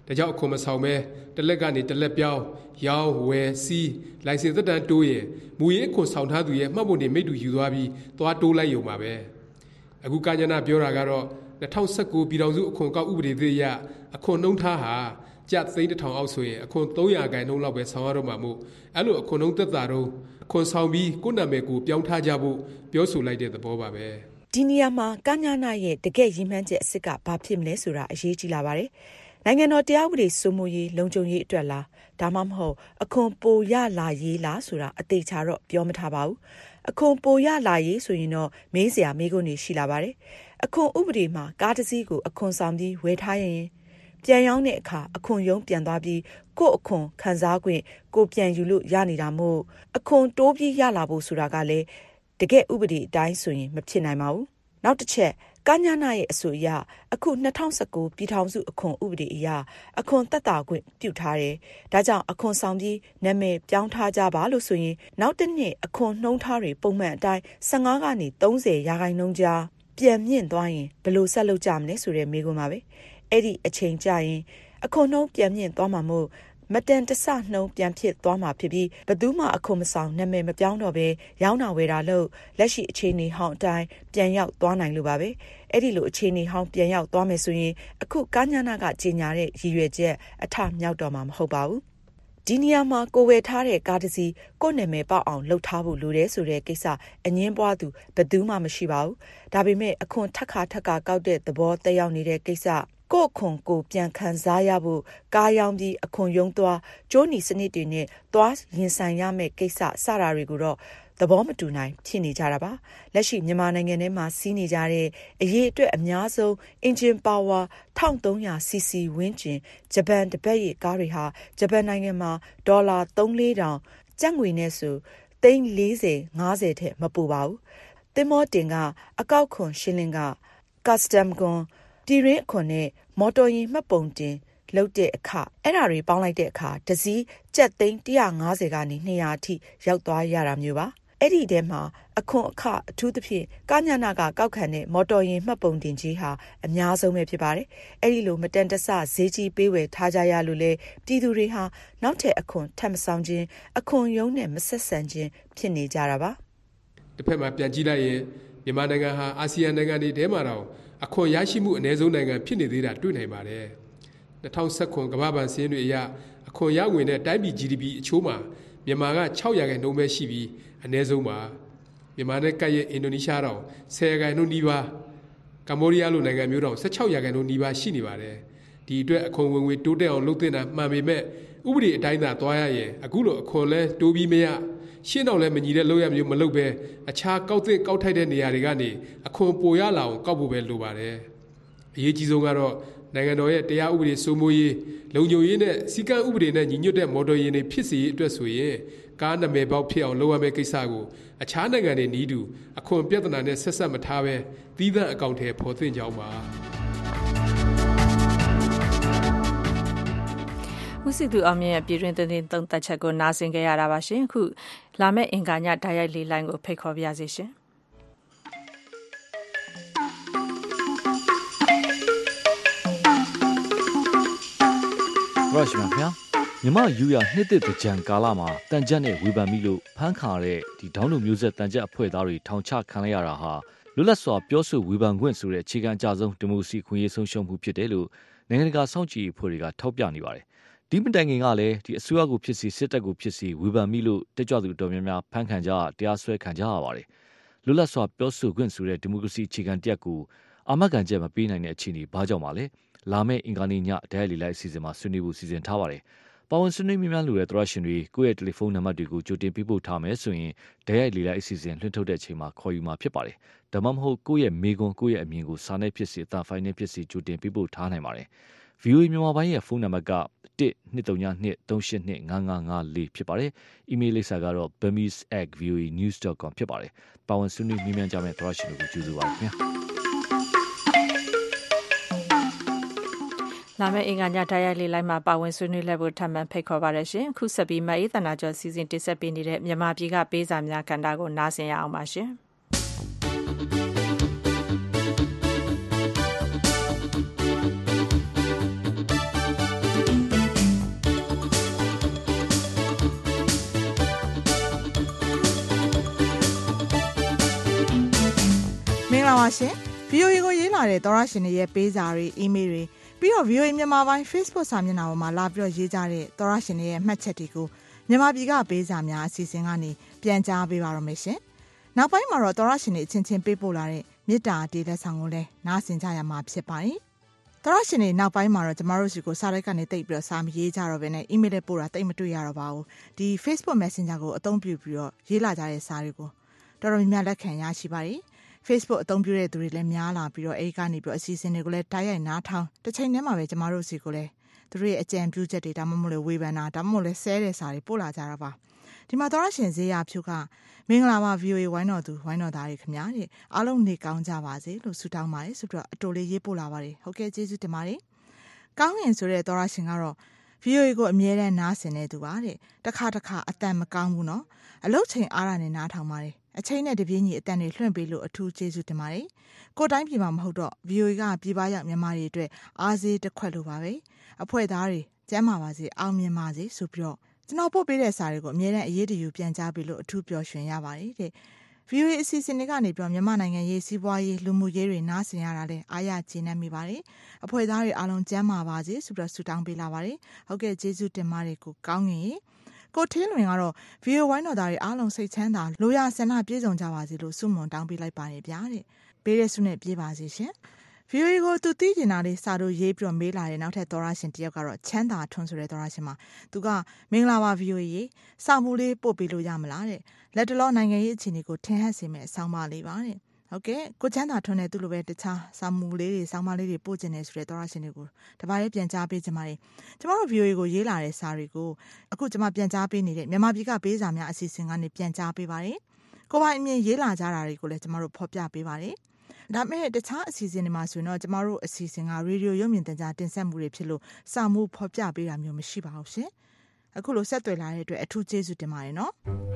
ဒါကြောင့်အခွန်မဆောင်ပဲတစ်လက်ကနေတစ်လက်ပြောင်းရောင်းဝယ်စီးလိုင်စင်သက်တမ်းတိုးရင်မူရင်းအခွန်ဆောင်ထားသူရဲ့မှတ်ပုံတင်မိတ္တူယူသွားပြီးသွားတိုးလိုက်ရုံပါပဲအခုကညနာပြောတာကတော့၂၀၁၉ပြည်ထောင်စုအခွန်ကောက်ဥပဒေသစ်အရအခွန်နှုန်းထားဟာကျပ်သိန်းတစ်ထောင်အောက်ဆိုရင်အခွန်၃ရာခိုင်နှုန်းလောက်ပဲဆောင်ရတော့မှာမို့အဲ့လိုအခွန်နှုန်းသက်သာတော့အခွန်ဆောင်ပြီးကိုယ့်နာမည်ကိုပြောင်းထားကြဖို့ပြောဆိုလိုက်တဲ့သဘောပါပဲဒီနေရာမှာကညနာရဲ့တကယ့်ရည်မှန်းချက်အစ်စ်ကဘာဖြစ်မလဲဆိုတာအရေးကြီးလာပါတယ်နိုင်ငံတော်တရားဥပဒေစိုးမိုးရေးလုံခြုံရေးအတွက်လားဒါမှမဟုတ်အခွန်ပိုရလာရေးလားဆိုတာအသေးချာတော့ပြောမထားပါဘူးအခွန်ပိုရလာရေးဆိုရင်တော့မေးစရာမေးခွန်းတွေရှိလာပါတယ်အခွန်ဥပဒေမှာကားတစ်စီးကိုအခွန်ဆောင်ပြီးဝယ်ထားရင်ပြန်ရောင်းတဲ့အခါအခွန်ရုံးပြန်သွားပြီးကို့အခွန်ခံစား권ကိုပြန်ယူလို့ရနေတာမို့အခွန်တိုးပြီးရလာဖို့ဆိုတာကလည်းတကယ်ဥပဒေအတိုင်းဆိုရင်မဖြစ်နိုင်ပါဘူးနောက်တစ်ချက်ကညနာရဲ့အဆိုအရအခု၂၀၁၉ပြည်ထောင်စုအခွန်ဥပဒေအရအခွန်သက်သာ권ပြုထားတယ်ဒါကြောင့်အခွန်ဆောင်ပြီးနာမည်ပြောင်းထားကြပါလို့ဆိုရင်နောက်တစ်နှစ်အခွန်နှုန်းထားတွေပုံမှန်အတိုင်း၁၅ကနေ၃၀ရာခိုင်နှုန်းကြားပြန်မြင့်သွားရင်ဘယ်လိုဆက်လုပ်ကြမလဲဆိုတဲ့မေးခွန်းပါပဲအဲ့ဒီအချိန်ကျရင်အခွန်နှုန်းပြန်မြင့်သွားမှာမို့မတန်တဆနှုန်းပြန်ဖြစ်သွားမှာဖြစ်ပြီးဘယ်သူမှအခွန်မဆောင်နာမည်မပြောင်းတော့ဘဲရောင်းတာဝယ်တာလို့လက်ရှိအခြေအနေဟောင်းအတိုင်းပြန်ရောက်သွားနိုင်လို့ပါပဲအဲ့ဒီလိုအခြေအနေဟောင်းပြန်ရောက်သွားမယ်ဆိုရင်အခုကညနာကကြီးညာတဲ့ရည်ရွယ်ချက်အထမြောက်တော့မှာမဟုတ်ပါဘူးဒီနေရာမှာကိုဝယ်ထားတဲ့ကားတစ်စီးကိုယ့်နာမည်ပေါက်အောင်လှုပ်ထားဖို့လိုတယ်ဆိုတဲ့ကိစ္စအငင်းပွားသူဘယ်သူမှမရှိပါဘူးဒါပေမဲ့အခွန်ထက်ခါထက်ခါကောက်တဲ့သဘောတက်ရောက်နေတဲ့ကိစ္စကို့အခွန်ကိုပြန်ခံစားရဖို့ကားရောင်းပြီးအခွန်ရုံးသွားကျိုးနီစနစ်တွေနဲ့သွားရင်ဆိုင်ရမယ့်ကိစ္စစတာတွေကိုတော့သဘောမတူနိုင်ဖြစ်နေကြတာပါလက်ရှိမြန်မာနိုင်ငံထဲမှာစီးနေကြတဲ့အရေးအတွက်အများဆုံး engine power ၁၃၀၀ cc ဝန်းကျင်ဂျပန်တပတ်ရဲ့ကားတွေဟာဂျပန်နိုင်ငံမှာဒေါ်လာ၃-၄တောင်ကျပ်ငွေနဲ့ဆိုသိန်း၄၀-၅၀ထက်မပိုပါဘူးသင်္ဘောတင်ကအကောက်ခွန်ရှင်းလင်းက custom ခွန်ပြည်ရင်းအခွန်နဲ့မော်တော်ယာဉ်မှတ်ပုံတင်လုပ်တဲ့အခါအဲ့ဓာတွေပေါင်းလိုက်တဲ့အခါတစည်းကျပ်သိန်း၁၅၀ကနေ၂၀၀အထိရောက်သွားရတာမျိုးပါအဲ့ဒီထဲမှာအခွန်အခအထူးသဖြင့်ကညနာကကောက်ခံတဲ့မော်တော်ယာဉ်မှတ်ပုံတင်ကြီးဟာအများဆုံးပဲဖြစ်ပါတယ်အဲ့ဒီလိုမတန်တဆဈေးကြီးပေးဝယ်ထားကြရလို့လေပြည်သူတွေဟာနောက်ထပ်အခွန်ထပ်မဆောင်ခြင်းအခွန်ရုံးနဲ့မဆက်ဆံခြင်းဖြစ်နေကြတာပါတစ်ဖက်မှာပြန်ကြည့်လိုက်ရင်မြန်မာနိုင်ငံဟာအာဆီယံနိုင်ငံတွေထဲမှာတော့အခွန်ရရှိမှုအနည်းဆုံးနိုင်ငံဖြစ်နေသေးတာတွေ့နိုင်ပါတယ်၂၀၁၇ကမ္ဘာ့ဘဏ်စာရင်းတွေအရအခွန်ရငွေနဲ့တိုင်းပြည် ဂျီ ဒီ ပီ အချိုးမှာမြန်မာက၆ရာခိုင်နှုန်းပဲရှိပြီးအနည်းဆုံးပါမြန်မာနဲ့ကပ်ရဲ့အင်ဒိုနီးရှားတော့၁၀ရာခိုင်နှုန်းနီးပါးကမ္ဘောဒီးယားလိုနိုင်ငံမျိုးတော့၁၆ရာခိုင်နှုန်းနီးပါးရှိနေပါတယ်ဒီအတွက်အခွန်ဝင်ငွေတိုးတက်အောင်လုပ်သင့်တာမှန်ပေမဲ့ဥပဒေအတိုင်းသာသွားရရင်အခုလိုအခွန်လဲတိုးပြီးမရရှင်းတော့လဲမညီတဲ့လုပ်ရမျိုးမလုပ်ပဲအခြားကောက်သင့်ကောက်ထိုက်တဲ့နေရာတွေကနေအခွန်ပိုရလာအောင်ကောက်ဖို့ပဲလိုပါတယ်အရေးကြီးဆုံးကတော့နိုင်ငံတော်ရဲ့တရားဥပဒေစိုးမိုးရေးလုံခြုံရေးနဲ့စည်းကမ်းဥပဒေနဲ့ညီညွတ်တဲ့မော်တော်ယာဉ်တွေဖြစ်စေရေးအတွက်ဆိုရင်ကားနာမည်ပေါက်ဖြစ်အောင်လုပ်ရမယ့်ကိစ္စကိုအခြားနိုင်ငံတွေနီးတူအခွန်ပြဿနာနဲ့ဆက်ဆက်မထားပဲသီးသန့်အကောင့်ထဲပေါ်သင့်ကြောင်းပါဦးစီသူအောင်မြင့်ရဲ့ပြည်တွင်းသတင်းသုံးသပ်ချက်ကိုနားဆင်ကြရတာပါရှင်အခုလာမယ့်အင်္ဂါညဓာတ်ရိုက်လေးလိုင်းကိုဖိတ်ခေါ်ပါရစေရှင်ရရှိမြခင်မြမယူရနှစ်သက်ကြံကာလမှာတန်ကြက်နဲ့ဝေဖန်ပြီးလို့ဖမ်းခါတဲ့ဒီဒေါင်းလူမျိုးဆက်တန်ကြက်အဖွဲ့သားတွေထောင်ချခံလိုက်ရတာဟာလွတ်လပ်စွာပြောဆိုဝေဖန်ခွင့်ဆိုတဲ့အခြေခံအကျဆုံးဒီမိုကရေစီခွင့်ရေးဆုံးရှုံးမှုဖြစ်တယ်လို့နိုင်ငံတကာစောင့်ကြည့်အဖွဲ့တွေကထောက်ပြနေပါတယ်ဒီမတိုင်ခင်ကလည်းဒီအစိုးရကိုဖြစ်စီစစ်တပ်ကိုဖြစ်စီဝေဖန်ပြီးလို့တက်ကြွသူတော်များများဖမ်းခံကြတရားစွဲခံကြရပါတယ်လွတ်လပ်စွာပြောဆိုခွင့်ဆိုတဲ့ဒီမိုကရေစီအခြေခံတရားကိုအာမခံချက်မပေးနိုင်တဲ့အခြေအနေဘာကြောင့်ပါလဲလာမယ့်အင်္ဂါနေ့ညဒိုင်လီလိုက်အစီအစဉ်မှာဆွေးနွေးဖို့စီစဉ်ထားပါတယ်။ပါဝင်ဆွေးနွေးမြများလို့တဲ့သရရှင်တွေကိုယ့်ရဲ့တယ်လီဖုန်းနံပါတ်တွေကိုကြိုတင်ပေးပို့ထားမယ်ဆိုရင်ဒိုင်လီလိုက်အစီအစဉ်လွှင့်ထုတ်တဲ့အချိန်မှာခေါ်ယူမှာဖြစ်ပါတယ်။ဒါမှမဟုတ်ကိုယ့်ရဲ့မေကွန်ကိုယ့်ရဲ့အမြင်ကိုစာနဲ့ဖြစ်စီအသံဖိုင်နဲ့ဖြစ်စီကြိုတင်ပေးပို့ထားနိုင်ပါတယ်။ ဗီအိုအေ မြန်မာပိုင်းရဲ့ဖုန်းနံပါတ်က one two three two three eight two five five four ဖြစ်ပါတယ်။ အီးမေးလ်လိပ်စာကတော့ burmese at v o a news dot com ဖြစ်ပါတယ်။ပါဝင်ဆွေးနွေးမြများကြမယ့်သရရှင်တွေကိုကြိုဆိုပါရခင်ဗျာ။လာမယ့်အင်္ဂါညဓာတ်ရိုက်လေးလိုင်းမှာပါဝင်ဆွေးနွေးလက်ဖို့ထပ်မံဖိတ်ခေါ်ပါရရှင်အခုဆက်ပြီးမအေးသနာကျော်စီစဉ်တင်ဆက်ပေးနေတဲ့မြန်မာပြည်ကပေးစာများကဏ္ဍကိုနားဆင်ရအောင်ပါရှင်ပါရှင် ဗီအိုအေ ကိုရေးလာတဲ့သောရရှင်တွေရဲ့ပေးစာတွေအီးမေးလ်တွေပြီးတော့ ဗီအိုအေ မြန်မာပိုင်း Facebook စာမျက်နှာပေါ်မှာလာပြီးတော့ရေးကြတဲ့သောရရှင်တွေရဲ့မှတ်ချက်တွေကိုမြန်မာပြည်ကပေးစာများအစီအစဉ်ကနေပြန်ကြားပေးပါရမယ်ရှင်နောက်ပိုင်းမှာတော့သောရရှင်တွေအချင်းချင်းပေးပို့လာတဲ့မေတ္တာတေးလက်ဆောင်ကိုလည်းနားဆင်ကြရမှာဖြစ်ပါတယ်သောရရှင်တွေနောက်ပိုင်းမှာတော့ကျမတို့စီကိုစာရိုက်ကနေတိတ်ပြီးတော့စာမရေးကြတော့ဘဲနဲ့အီးမေးလ်နဲ့ပို့တာတိတ်မတွေ့ရတော့ပါဘူးဒီ Facebook Messenger ကိုအသုံးပြုပြီးတော့ရေးလာကြတဲ့စာတွေကိုတော်တော်များများလက်ခံရရှိပါတယ်Facebook အသုံးပြုတဲ့သူတွေလည်းများလာပြီးတော့အဲဒီကနေပြီးတော့အစီအစဉ်တွေကိုလည်းတိုက်ရိုက်နားထောင်တစ်ချိန်တည်းမှာပဲကျမတို့စီကိုလည်းသူတို့ရဲ့အကြံပြုချက်တွေဒါမှမဟုတ်လေဝေဖန်တာဒါမှမဟုတ်လေဆဲတဲ့စာတွေပို့လာကြတာပါဒီမှာသောရရှင်ဇေယျဖြူကမင်္ဂလာပါ ဗီအိုအေ ဝိုင်းတော်သူဝိုင်းတော်သားတွေခင်ဗျာတဲ့အားလုံးနေကောင်းကြပါစေလို့ဆုတောင်းပါတယ်ဆိုပြီးတော့အတိုလေးရေးပို့လာပါတယ်ဟုတ်ကဲ့ကျေးဇူးတင်ပါတယ်ကောင်းရင်ဆိုတဲ့သောရရှင်ကတော့ ဗီအိုအေ ကိုအမြဲတမ်းနားဆင်နေသူပါတဲ့တစ်ခါတစ်ခါအတန်မကောင်းဘူးနော်အလုတ်ချိန်အားရနဲ့နားထောင်ပါတယ်အချိန်နဲ့တပြေးညီအတန်တွေလွှင့်ပေးလို့အထူးကျေးဇူးတင်ပါတယ်ကိုတိုင်းပြည်မှာမဟုတ်တော့ ဗီအိုအေ ကပြည်ပရောက်မြန်မာတွေအတွက်အားစေးတစ်ခွက်လိုပါပဲအဖွဲ့သားတွေကျမ်းမာပါစေအောင်မြင်ပါစေဆိုပြီးတော့ကျွန်တော်ပို့ပေးတဲ့စာတွေကိုအမြဲတမ်းအရေးတယူပြန်ကြားပေးလို့အထူးပျော်ရွှင်ရပါတယ်တဲ့ ဗီအိုအေ အစီအစဉ်တွေကနေပြောမြန်မာနိုင်ငံရေးစီးပွားရေးလူမှုရေးတွေနားဆင်ရတာလဲအားရကျေနပ်မိပါတယ်အဖွဲ့သားတွေအားလုံးကျန်းမာပါစေဆိုပြီးတော့ဆုတောင်းပေးလာပါတယ်ဟုတ်ကဲ့ကျေးဇူးတင်ပါတယ်ကိုကောင်းငင်ကိုထင်းလွင်ကတော့ ဗီအိုအေ ဝိုင်းတော်သားတွေအားလုံးစိတ်ချမ်းသာလိုရဆန္ဒပြည့်စုံကြပါစေလို့ဆုမွန်တောင်းပေးလိုက်ပါတယ်ဗျာတဲ့ပေးတဲ့ဆုနဲ့ပြေးပါစေရှင်ဗီအိုအေ ကိုသူသိကျင်တာလေးစာတို့ရေးပြီးတော့မေးလာတဲ့နောက်ထပ်သောရရှင်တယောက်ကတော့ချမ်းသာထွန်းဆိုတဲ့သောရရှင်မှာသူကမင်္ဂလာပါ ဗီအိုအေ စာမှုလေးပို့ပေးလို့ရမလားတဲ့လက်တလောနိုင်ငံရေးအခြေအနေကိုထင်ဟပ်စေမယ့်အဆောင်ပါလေးပါတဲ့ဟုတ်ကဲ့ကိုချမ်းသာထွန်းတဲ့သူလိုပဲတခြားစာမှုလေးတွေဆောင်းပါလေးတွေပို့ကျင်နေဆိုတဲ့သောရရှင်တွေကိုတပါးလေးပြန်ကြားပေးကြပါလေကျမတို့ ဗီအိုအေ ကိုရေးလာတဲ့စာတွေကိုအခုကျမပြန်ကြားပေးနေတဲ့မြန်မာပြည်ကပေးစာများအစီအစဉ်ကနေပြန်ကြားပေးပါတယ်ကိုပိုင်အမြင်ရေးလာကြတာတွေကိုလည်းကျမတို့ဖော်ပြပေးပါတယ်ဒါပေမဲ့တခြားအစီအစဉ်တွေမှာဆိုရင်တော့ကျမတို့အစီအစဉ်ကရေဒီယိုရုပ်မြင်သံကြားတင်ဆက်မှုတွေဖြစ်လို့စာမှုဖော်ပြပေးတာမျိုးမရှိပါဘူးရှင်အခုလိုဆက်သွယ်လာတဲ့အတွက်အထူးကျေးဇူးတင်ပါတယ်နော်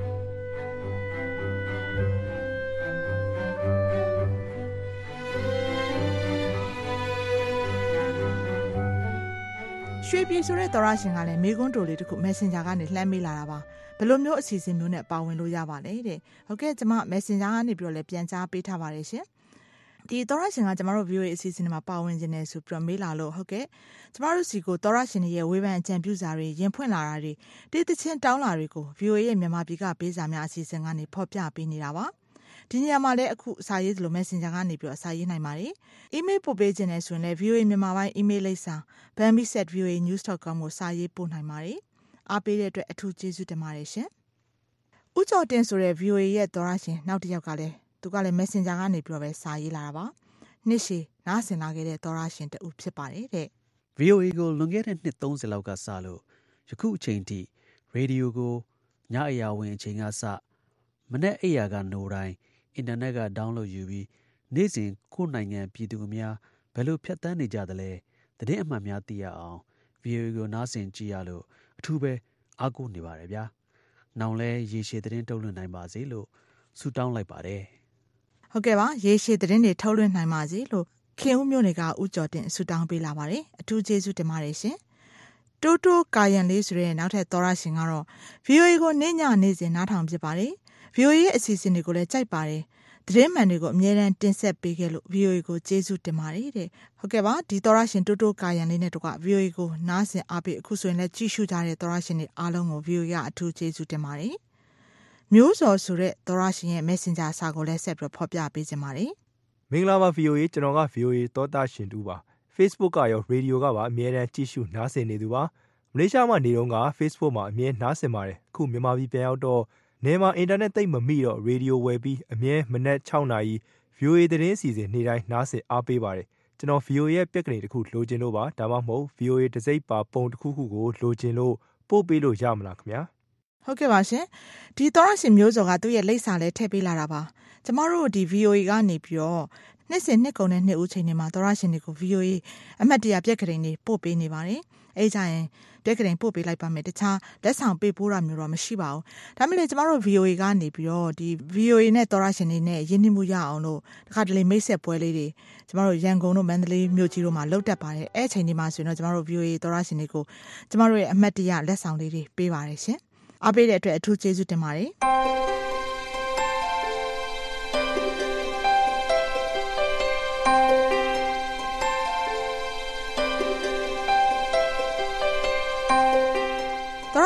ရွှေပြည်ဆိုတဲ့သောရရှင်ကလည်းမေကွန်းတိုလေးတခု Messenger ကနေလှမ်းမေးလာတာပါဘယ်လိုမျိုးအစီအစဉ်မျိုးနဲ့ပါဝင်လို့ရပါလဲတဲ့ဟုတ်ကဲ့ကျမ Messenger ကနေပြီးတော့လည်းပြန်ကြားပေးထားပါတယ်ရှင်ဒီသောရရှင်ကကျမတို့ ဗီအိုအေ အစီအစဉ်တွေမှာပါဝင်ခြင်းနဲ့ဆိုပြီးတော့မေးလာလို့ဟုတ်ကဲ့ကျမတို့စီကိုသောရရှင်ရဲ့ဝေဖန်အကြံပြုစာတွေရင်ဖွင့်လာတာတွေတေးသချင်းတောင်းလာတွေကို ဗီအိုအေ ရဲ့မြန်မာပြည်ကပေးစာများအစီအစဉ်ကနေဖော်ပြပေးနေတာပါဒီညမှာလည်းအခုစာရေးသလို Messenger ကနေပြီးတော့စာရေးနိုင်ပါတယ်။ email ပို့ပေးခြင်းနဲ့ဆိုရင်လည်း ဗီအိုအေ မြန်မာပိုင်း email လိပ်စာ bambi at v o a news dot com ကိုစာရေးပို့နိုင်ပါတယ်။အားပေးတဲ့အတွက်အထူးကျေးဇူးတင်ပါတယ်ရှင်။ဦးကျော်တင်ဆိုတဲ့ ဗီအိုအေ ရဲ့သောရရှင်နောက်တစ်ယောက်ကလည်းသူကလည်း Messenger ကနေပြီးတော့ပဲစာရေးလာတာပါ။နှစ်ရှည်နားဆင်လာခဲ့တဲ့သောရရှင်တူဖြစ်ပါတယ်တဲ့။ဗီအိုအေ ကိုလွန်ခဲ့တဲ့နှစ်သုံးဆယ်လောက်ကစလို့ယခုအချိန်ထိရေဒီယိုကိုညအရာဝင်အချိန်ကစမနေ့အိယာကနိုတိုင်းအင်တာနက်က download ယူပြီးနေ့စဉ်ကိုယ့်နိုင်ငံပြည်သူအများဘယ်လိုဖြတ်သန်းနေကြသလဲသတင်းအမှန်များသိရအောင် ဗီအိုအေ ကိုနားဆင်ကြည့်ရလို့အထူးပဲအားကိုးနေပါတယ်ဗျာ။နောင်လဲရေရှည်သတင်းထုတ်လွှင့်နိုင်ပါစေလို့ဆုတောင်းလိုက်ပါတယ်။ဟုတ်ကဲ့ပါရေရှည်သတင်းတွေထုတ်လွှင့်နိုင်ပါစေလို့ခင်ဦးမျိုးတွေကဦးကျော်တင်ဆုတောင်းပေးလာပါတယ်။အထူးကျေးဇူးတင်ပါတယ်ရှင်။တိုးတိုးကာယံလေးဆိုတဲ့နောက်ထပ်သောရရှင်ကတော့ ဗီအိုအေ ကိုနေ့ညနေ့စဉ်နားထောင်ဖြစ်ပါတယ်။ ဗီအိုအေ ရဲ့အစီအစဉ်တွေကိုလည်းကြိုက်ပါတယ်။သတင်းမှန်တွေကိုအမြဲတမ်းတင်ဆက်ပေးခဲ့လို့ ဗီအိုအေ ကိုကျေးဇူးတင်ပါတယ်တဲ့။ဟုတ်ကဲ့ပါဒီသောရရှင်တိုးတိုးကာယံလေးနဲ့တော့က ဗီအိုအေ ကိုနားဆင်အားပေးအခုဆိုရင်လည်းကြည့်ရှုကြတဲ့သောရရှင်တွေအားလုံးကို ဗီအိုအေ ကအထူးကျေးဇူးတင်ပါတယ်။မျိုးစော်ဆိုတဲ့သောရရှင်ရဲ့ Messenger စာကိုလည်းဆက်ပြီးဖော်ပြပေးခြင်းပါတယ်။မင်္ဂလာပါ ဗီအိုအေ ကျွန်တော်က ဗီအိုအေ သောတာရှင်တူပါ။ Facebook ကရောရေဒီယိုကပါအမြဲတမ်းကြည့်ရှုနားဆင်နေသူပါ။မလေးရှားမှာနေတော့က Facebook မှာအမြဲနားဆင်ပါတယ်။အခုမြန်မာပြည်ပြန်ရောက်တော့နေမှာအင်တာနက်သိပ်မမိတော့ရေဒီယိုဝယ်ပြီးအမြဲမနက်၆နာရီ ဗီအိုအေ သတင်းစီစဉ်နေ့တိုင်းနားဆင်အားပေးပါတယ်ကျွန်တော် ဗီအိုအေ ရဲ့ပြက်ကနေတစ်ခုလိုချင်လို့ပါဒါမှမဟုတ် ဗီအိုအေ တစ်စိပ်ပါပုံတစ်ခုခုကိုလိုချင်လို့ပို့ပေးလို့ရမလားခင်ဗျာဟုတ်ကဲ့ပါရှင်ဒီသောရရှင်မျိုးစော်ကသူ့ရဲ့လိပ်စာလေးထည့်ပေးလာတာပါကျမတို့ဒီ ဗီအိုအေ ကနေပြီးတော့နှစ်စဉ်နှစ်ကုန်တဲ့နှစ်ဦးချိန်တွေမှာသောရရှင်တွေကို ဗီအိုအေ အမှတ်တရပြက်ကလေးတွေပို့ပေးနေပါတယ်အဲကြရင်ပြက်ကလေးပို့ပေးလိုက်ပါမယ်တခြားလက်ဆောင်ပေးပို့တာမျိုးတော့မရှိပါဘူးဒါမှမဟုတ်ကျမတို့ ဗီအိုအေ ကနေပြီးတော့ဒီ ဗီအိုအေ နဲ့သောရရှင်တွေနဲ့ရင်းနှီးမှုရအောင်လို့တခါတလေမိတ်ဆက်ပွဲလေးတွေကျမတို့ရန်ကုန်တို့မန္တလေးမြို့ကြီးတို့မှာလုပ်တတ်ပါတယ်အဲချိန်ဒီမှာဆိုရင်တော့ကျမတို့ ဗီအိုအေ သောရရှင်တွေကိုကျမတို့ရဲ့အမှတ်တရလက်ဆောင်လေးတွေပေးပါတယ်ရှင်အားပေးတဲ့အတွက်အထူးကျေးဇူးတင်ပါတယ်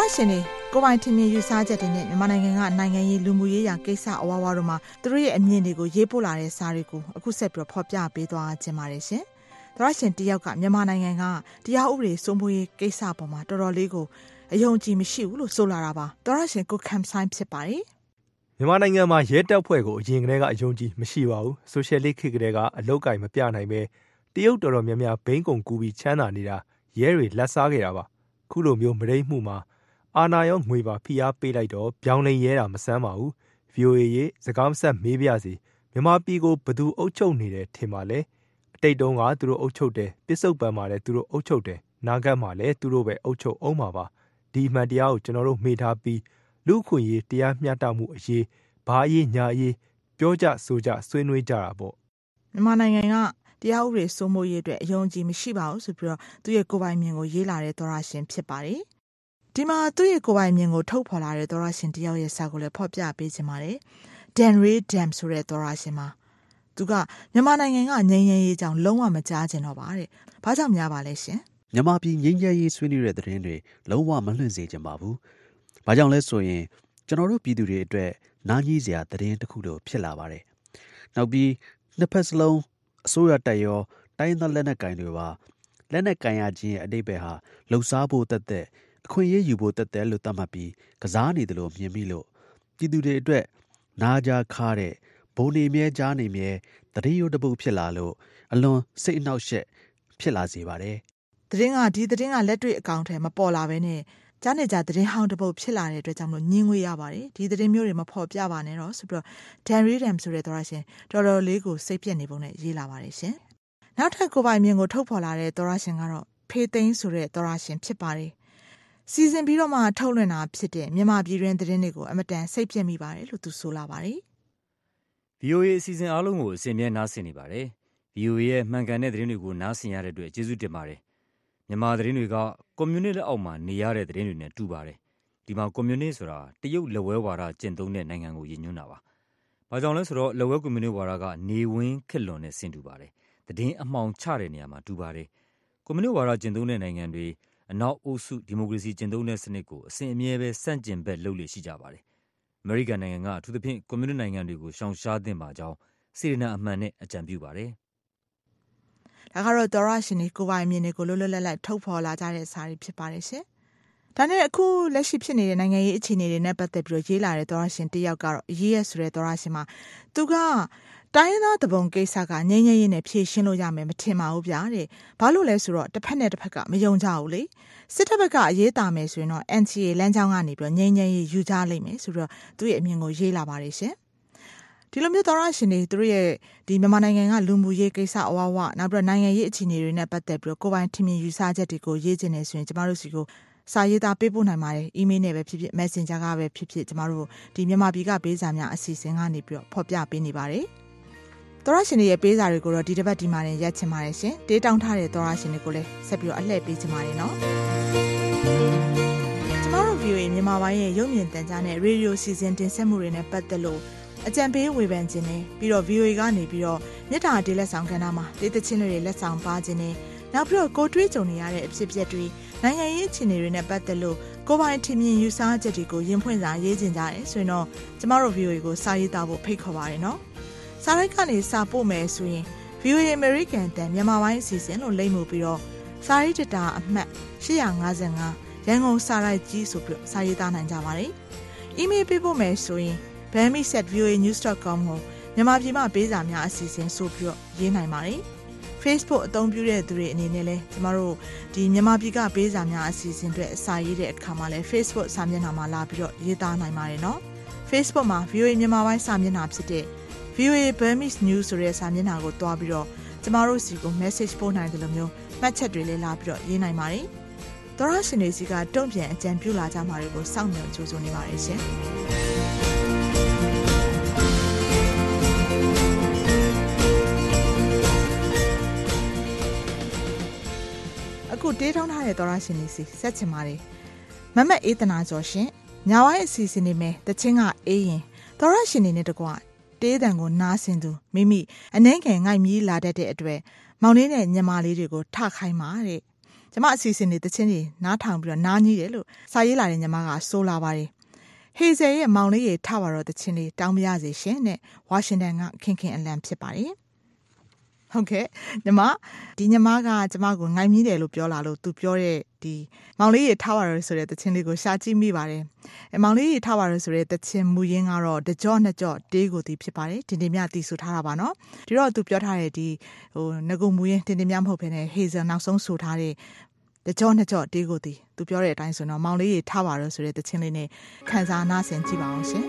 ရရှင်တွေကိုပိုင်ထင်မြင်ယူဆချက်တွေနဲ့မြန်မာနိုင်ငံကနိုင်ငံရေးလူမှုရေးရာကိစ္စအဝါဝါတို့မှာသူတို့ရဲ့အမြင်တွေကိုရေးပို့လာတဲ့စာတွေကိုအခုဆက်ပြီးဖော်ပြပေးသွားခြင်းပါတယ်ရှင်။သောရရှင်တယောက်ကမြန်မာနိုင်ငံကတရားဥပဒေစိုးမိုးရေးကိစ္စပေါ်မှာတော်တော်လေးကိုအယုံကြည်မရှိဘူးလို့ဆိုလာတာပါ။သောရရှင်ကိုခမ်ဆိုင်ဖြစ်ပါတယ်။မြန်မာနိုင်ငံမှာရဲတပ်ဖွဲ့ကိုအရင်ကတည်းကအယုံကြည်မရှိပါဘူး။ဆိုရှယ်လစ်ခေတ်ကတည်းကအလောက်ကိုင်မပြနိုင်ပဲတရုတ်တော်တော်များများဘိန်းကုံကူပြီးချမ်းသာနေတာရဲတွေလက်စားခဲ့တာပါ။ခုလိုမျိုးမရိမှုမှာအာဏာရောငွေပါဖိအားပေးလိုက်တော့ပြောင်းလဲရဲတာမဆန်းပါဘူး။ ဗီအိုအေ ရေစကားမဆက်မေးပြစီမြန်မာပြည်ကိုဘသူအုပ်ချုပ်နေတယ်ထင်ပါလဲအတိတ်တုန်းကသူတို့အုပ်ချုပ်တယ်ပစ္စုပန်မှာလည်းသူတို့အုပ်ချုပ်တယ်နာဂတ်မှာလည်းသူတို့ပဲအုပ်ချုပ်အောင်ပါပါဒီမှန်တရားကိုကျွန်တော်တို့မေ့ထားပြီးလူခွင့်ရေးတရားမျှတမှုအရေးဘာအရေးညာအရေးပြောကြဆိုကြဆွေးနွေးကြတာပေါ့မြန်မာနိုင်ငံကတရားဥပဒေစိုးမိုးရေးအတွက်အယုံကြည်မရှိပါဘူးဆိုပြီးတော့သူရဲ့ကိုယ်ပိုင်မြင်ကိုရေးလာတဲ့သောရရှင်ဖြစ်ပါတယ်ဒီမှာသူ့ရဲ့ကိုယ်ပိုင်မြင်ကိုထုတ်ဖော်လာတဲ့သောရရှင်တယောက်ရဲ့စာကိုလည်းဖော်ပြပေးခြင်းပါတယ်ဒန်ရီဒမ်ဆိုတဲ့သောရရှင်မှာသူကမြန်မာနိုင်ငံကငြိမ်းချမ်းရေးကြောင့်လုံးဝမကြားချင်တော့ပါတဲ့ဘာကြောင့်များပါလဲရှင်မြန်မာပြည်ငြိမ်းချမ်းရေးဆွေးနွေးတဲ့သတင်းတွေလုံးဝမလွှင့်စေချင်ပါဘူးဘာကြောင့်လဲဆိုရင်ကျွန်တော်တို့ပြည်သူတွေအတွက်နားကြီးစရာသတင်းတစ်ခုလိုဖြစ်လာပါတယ်နောက်ပြီးနှစ်ဖက်စလုံးအစိုးရတပ်ရောတိုင်းသားလက်နက်ကိုင်တွေပါလက်နက်ကင်ရခြင်းရဲ့အဓိပ္ပာယ်ဟာလှုပ်ရှားဖို့တက်တဲ့အခွင့်အရေးယူဖို့တက်တဲ့လို့သတ်မှတ်ပြီးကစားနေတယ်လို့မြင်မိလို့ပြည်သူတွေအတွက်နားကြားခါတဲ့ဘုံနေမြဲကြားနေမြဲတတိယတပုတ်ဖြစ်လာလို့အလွန်စိတ်အနှောက်အယှက်ဖြစ်လာစေပါတယ်သတင်းကဒီသတင်းကလက်တွေ့အကောင့်ထဲမပေါ်လာဘဲနဲ့ကြားနေကြသတင်းဟောင်းတစ်ပုတ်ဖြစ်လာတဲ့အတွက်ကြောင့်မလို့ညင်းငွေရပါတယ်ဒီသတင်းမျိုးတွေမဖော်ပြပါနဲ့တော့ဆိုပြီးတော့ဒန်ရီဒမ်ဆိုတဲ့သောရရှင်တော်တော်လေးကိုစိတ်ပြက်နေပုံနဲ့ရေးလာပါတယ်ရှင်နောက်ထပ်ကိုပိုင်မြင်ကိုထုတ်ဖော်လာတဲ့သောရရှင်ကတော့ဖေးသိန်းဆိုတဲ့သောရရှင်ဖြစ်ပါတယ်စီစဉ်ပြီးတော့မှထုတ်လွှင့်တာဖြစ်တဲ့မြန်မာပြည်တွင်းသတင်းတွေကိုအမတန်စိတ်ပြက်မိပါတယ်လို့သူဆိုလာပါတယ်။ ဗီအိုအေ အစီအစဉ်အားလုံးကိုအစဉ်မြဲနားဆင်နေပါတယ်။ ဗီအိုအေရဲ့မှန်ကန်တဲ့သတင်းတွေကိုနားဆင်ရတဲ့အတွက်ကျေးဇူးတင်ပါတယ်။မြန်မာသတင်းတွေကကွန်မြူနစ်လက်အောက်မှာနေရတဲ့သတင်းတွေနဲ့တူပါတယ်။ဒီမှာကွန်မြူနစ်ဆိုတာတရုတ်လက်ဝဲဝါဒကျင့်သုံးတဲ့နိုင်ငံကိုရည်ညွှန်းတာပါ။ဘာကြောင့်လဲဆိုတော့လက်ဝဲကွန်မြူနစ်ဝါဒကနေဝင်းခက်လွန်နဲ့ဆင်တူပါတယ်။သတင်းအမှောင်ချတဲ့နေရာမှာတူပါတယ်။ကွန်မြူနစ်ဝါဒကျင့်သုံးတဲ့နိုင်ငံတွေအနောက်အုပ်စုဒီမိုကရေစီကျင့်သုံးတဲ့စနစ်ကိုအစဉ်အမြဲပဲစန့်ကျင်ဘက်လုပ်လို့ရှိကြပါတယ်။အမေရိကန်နိုင်ငံကအထူးသဖြင့်ကွန်မြူနစ်နိုင်ငံတွေကိုရှောင်ရှားသင့်ပါကြောင်းစေတနာအမှန်နဲ့အကြံပြုပါတယ်။ဒါကတော့သောရရှင်တွေကိုပိုင်မြင်တွေကိုလွတ်လွတ်လပ်လပ်ထုတ်ဖော်လာကြတဲ့စာတွေဖြစ်ပါတယ်ရှင်။ဒါနဲ့အခုလက်ရှိဖြစ်နေတဲ့နိုင်ငံရေးအခြေအနေတွေနဲ့ပတ်သက်ပြီးရေးလာတဲ့သောရရှင်တယောက်ကတော့ရေးရဆိုတဲ့သောရရှင်မှာသူကတိုင်းသားတပုံကိစ္စကငြိမ်းငြိမ်းရေးနဲ့ဖြေရှင်းလို့ရမယ်မထင်ပါဘူးဗျာတဲ့ဘာလို့လဲဆိုတော့တစ်ဖက်နဲ့တစ်ဖက်ကမယုံကြဘူးလေစစ်တပ်ဘက်ကအရေးတာမယ်ဆိုရင်တော့ အန် စီ အေ လမ်းကြောင်းကနေပြီးတော့ငြိမ်းငြိမ်းရေးယူကြလိမ့်မယ်ဆိုတော့သူ့ရဲ့အမြင်ကိုရေးလာပါတယ်ရှင်ဒီလိုမျိုးသောရရှင်တွေသူတို့ရဲ့ဒီမြန်မာနိုင်ငံကလူမှုရေးကိစ္စအဝဝနောက်ပြီးတော့နိုင်ငံရေးအခြေအနေတွေနဲ့ပတ်သက်ပြီးတော့ကိုယ်ပိုင်ထင်မြင်ယူဆချက်တွေကိုရေးချင်နေဆိုရင်ကျမတို့စီကိုစာရေးသားပေးပို့နိုင်ပါတယ်အီးမေးလ်နဲ့ပဲဖြစ်ဖြစ် Messenger ကပဲဖြစ်ဖြစ်ကျမတို့ဒီမြန်မာပြည်ကပေးစာများအစီအစဉ်ကနေပြီးတော့ဖော်ပြပေးနေပါတယ်သောရရှင်တွေရဲ့ပေးစာတွေကိုတော့ဒီတစ်ပတ်ဒီမှာရင်ရက်ချင်ပါတယ်ရှင်တေးတောင်းထားတဲ့သောရရှင်တွေကိုလည်းဆက်ပြီးတော့အလှည့်ပေးချင်ပါတယ်နော်ကျမတို့ ဗီအိုအေ မြန်မာပိုင်းရဲ့ရုပ်မြင်သံကြားနဲ့ရေဒီယိုစီစဉ်တင်ဆက်မှုတွေနဲ့ပတ်သက်လို့အကြံပေးဝေဖန်ခြင်းနဲ့ပြီးတော့ ဗီအိုအေ ကနေပြီးတော့မြစ်တာတေးလက်ဆောင်ကဏ္ဍမှာတေးသချင်းတွေလက်ဆောင်ပါခြင်းနဲ့နောက်ပြီးတော့ကိုတွေးကြုံနေရတဲ့အဖြစ်အပျက်တွေနိုင်ငံရေးအခြေအနေတွေနဲ့ပတ်သက်လို့ကိုပိုင်ထင်မြင်ယူဆချက်တွေကိုရင်ဖွင့်စာရေးခြင်းကြတယ်ဆိုရင်တော့ကျမတို့ ဗီအိုအေ ကိုစာရေးသားဖို့ဖိတ်ခေါ်ပါတယ်နော်စာရိုက်ကနေစာပို့မယ်ဆိုရင် ဗီအိုအေ American တန်မြန်မာပိုင်းအစီအစဉ်လို့လိမ့်မှုပြီးတော့စာရေးတတာအမှတ်ရှစ်၅၅ရန်ကုန်စာရိုက်ကြီးဆိုပြီးစာရေးသားနိုင်ကြပါတယ်။ အီးမေးလ်ပေးပို့မယ်ဆိုရင် burmese at v o a news dot com ကိုမြန်မာပြည်မှာပေးစာများအစီအစဉ်ဆိုပြီးတော့ရေးနိုင်ပါတယ်။ Facebook အသုံးပြုတဲ့သူတွေအနေနဲ့လည်းကျမတို့ဒီမြန်မာပြည်ကပေးစာများအစီအစဉ်တွေအစာရေးတဲ့အခါမှာလည်း Facebook စာမျက်နှာမှာလာပြီးတော့ရေးသားနိုင်ပါတယ်နော်။ Facebook မှာ ဗီအိုအေ မြန်မာပိုင်းစာမျက်နှာဖြစ်တဲ့ ဗီအိုအေ Burmese News ဆိုတဲ့စာမျက်နှာကိုတွားပြီးတော့ကျမတို့စီကို message ပို့နိုင်တယ်လို့မျိုးမှတ်ချက်တွေလည်းလာပြီးတော့ရေးနိုင်ပါတယ်။သောရရှင်တွေစီကတုံ့ပြန်အကြံပြုလာကြမှာတွေကိုစောင့်မျှော်ကြိုးစားနေပါတယ်ရှင်။အခုတေးထောင်းထားတဲ့သောရရှင်တွေစီဆက်ချင်ပါတယ်။မမတ်အေးတနာကျော်ရှင်ညာဝိုင်းအစီအစဉ်နေမယ်တချင်းကအေးရင်သောရရှင်တွေနဲ့တကွတေးတံကိုနားဆင်သူမိမိအနှဲငယ်ငိုက်မြည်လာတတ်တဲ့အတွက်မောင်လေးနဲ့ညီမလေးတွေကိုထခိုင်းပါတဲ့ကျမအစီအစဉ်တွေတချင်းတွေနားထောင်ပြီးတော့နားကြီးတယ်လို့စာရေးလာတဲ့ညီမကဆိုလာပါတယ်ဟေဇယ်ရဲ့မောင်လေးရေထပါတော့တချင်းလေးတောင်းပြရစီရှင်နဲ့ဝါရှင်တန်ကခင်ခင်အလံဖြစ်ပါတယ်ဟုတ်ကဲ့ညီမဒီညီမကကျမကိုငိုင်မြည်တယ်လို့ပြောလာလို့သူပြောတဲ့ဒီမောင်လေးရေထားပါရဆိုတဲ့တခြင်းလေးကိုရှာကြည့်မိပါတယ်အဲမောင်လေးရေထားပါရဆိုတဲ့တခြင်းမူရင်းကတော့တကြော့နှစ်ကြော့တေးကိုတီးဖြစ်ပါတယ်တင်တင်မြတီးဆိုထားတာပါနော်ဒီတော့သူပြောထားတဲ့ဒီဟိုငကုမူရင်းတင်တင်မြမဟုတ်ဘဲနဲ့ဟေဇယ်နောက်ဆုံးဆိုထားတဲ့တကြော့နှစ်ကြော့တေးကိုတီးသူပြောတဲ့အတိုင်းဆိုတော့မောင်လေးရေထားပါရဆိုတဲ့တခြင်းလေးနဲ့ခံစားနာဆင်ကြည့်ပါအောင်ရှင်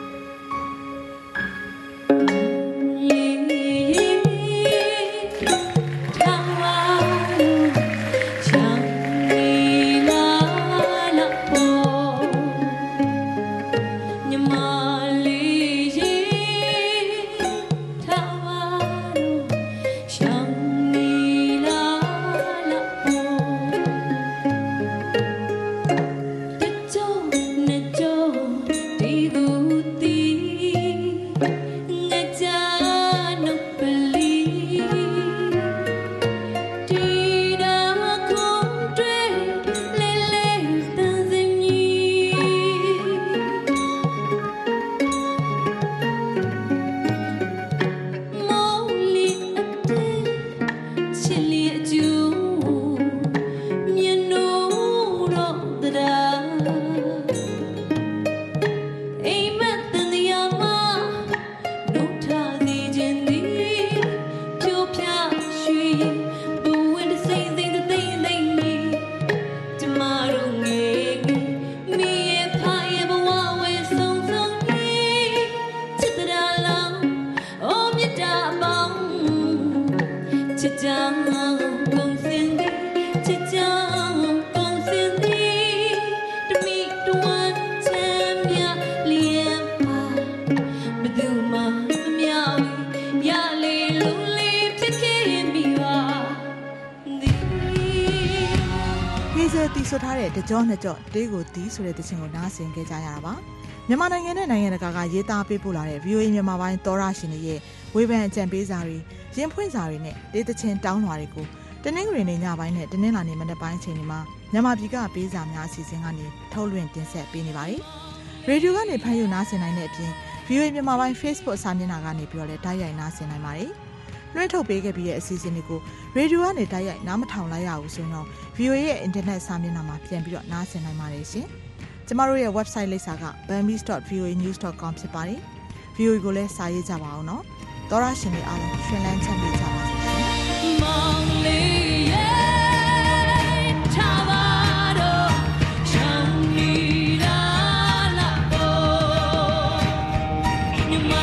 ဆိုထားတဲ့တကြောနှစ်ကြော့တေးကိုတီးဆိုတဲ့တခြင်းကိုနားဆင်ကြကြရတာပါမြန်မာနိုင်ငံနဲ့နိုင်ငံတကာကရေးသားပေးပို့လာတဲ့ ဗွီအိုအေ မြန်မာပိုင်းသောရရှင်တွေရဲ့ဝေဖန်အကြံပေးစာတွေရင်ဖွင့်စာတွေနဲ့တေးတခြင်းတောင်းလွှာတွေကိုတနင်္ဂနွေနေ့ညပိုင်းနဲ့တနင်္လာနေ့မနက်ပိုင်းအချိန်တွေမှာမြန်မာပြည်ကပေးစာများအစီအစဉ်ကနေထုတ်လွှင့်တင်ဆက်ပေးနေပါတယ်ရေဒီယိုကနေဖမ်းယူနားဆင်နိုင်တဲ့အပြင် ဗွီအိုအေ မြန်မာပိုင်း Facebook စာမျက်နှာကနေပြီးတော့လည်းတိုက်ရိုက်နားဆင်နိုင်ပါတယ်လွှင့်ထုတ်ပေးခဲ့ပြီးတဲ့အစီအစဉ်တွေကိုရေဒီယိုကနေတိုက်ရိုက်နားမထောင်လိုက်ရဘူးဆိုတော့ ဗွီအိုအေ ရဲ့ internet စာမျက်နှာမှာပြန်ပြီးတော့နားဆင်နိုင်ပါတယ်ရှင်။ကျမတို့ရဲ့ website လိပ်စာက burmese dot v o a news dot com ဖြစ်ပါတယ်။ ဗွီအိုအေ ကိုလည်းစာရေးကြပါအောင်နော်။သောရရှင်တွေအားလုံးရှင်လန်းချမ်းမြေ့ကြပါစေရှင်။မောင်လေးရဲ့ထားပါတော့ရှောင်းနီလာလာပေါ်ညီမ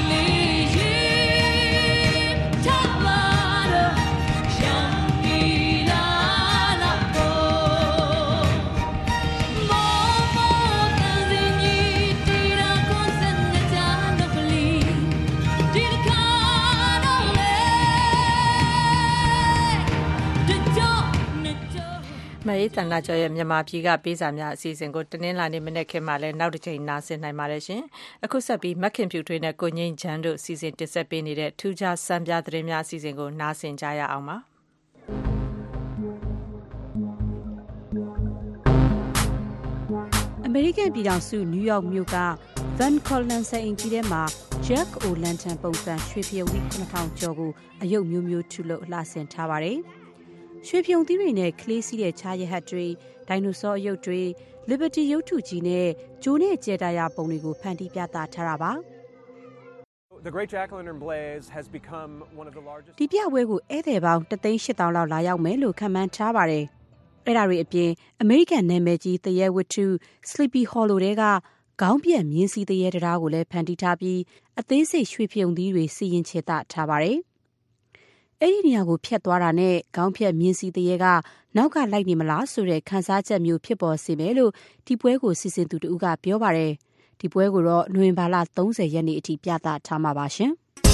မအေးတန်နာကျော်ရဲ့မြန်မာပြည်ကပေးစာများအစီအစဉ်ကိုတနင်္လာနေ့မနေ့ကမှလည်းနောက်တစ်ချိန်နားဆင်နိုင်ပါတယ်ရှင်။အခုဆက်ပြီးမက်ခင်ဖြူထွေးနဲ့ကိုငိမ့်ချမ်းတို့စီစဉ်တင်ဆက်ပေးနေတဲ့ထူးခြားစံပြသတင်းများအစီအစဉ်ကိုနားဆင်ကြရအောင်ပါ။အမေရိကန်ပြည်ထောင်စုနယူးယောက်မြို့က Van Cortlandt စိန်အိမ်ကြီးထဲမှာ Jack O'Lantern ပုံစံရွှေဖယုံသီးခုနှစ်ထောင်ကျော်ကိုအယုတ်မျိုးမျိုးထုလို့လှဆင်ထားပါတယ်။ရွှေဖယုံသီးတွေနဲ့ကလေးစီးတဲ့ခြားရဟတ်တွေဒိုင်နိုဆောအယုတ်တွေ Liberty ရုပ်ထုကြီးနဲ့ဂျိုးနဲ့ကျဲတာယာပုံတွေကိုဖန်တီးပြသထားတာပါဒီပြပွဲကိုဧည့်သည်ပေါင်းတသိန်းရှစ်သောင်းလောက်လာရောက်မယ်လို့ခန့်မှန်းထားပါတယ်အဲ့ဒါတွေအပြင်အမေရိကန်နာမည်ကြီးသရဲဝတ္ထု Sleepy Hollow တွေကခေါင်းပြက်မြင်းစီသရဲတရားကိုလည်းဖန်တီးထားပြီးအသေးစိတ်ရွှေဖယုံသီးတွေစီရင်ချေတထားပါတယ်အဲ့ဒီနေရာကိုဖျက်သွားတာနဲ့ခေါင်းဖြတ်မြင်းစီတရေကနောက်ကလိုက်နေမလားဆိုတဲ့ခန်းစားချက်မျိုးဖြစ်ပေါ်စေမယ်လို့ဒီပွဲကိုစီစဉ်သူတူကပြောပါတယ်ဒီပွဲကိုတော့နိုဝင်ဘာလသုံးဆယ်ရက်နေ့အထိပြသထားမှာပါရှင်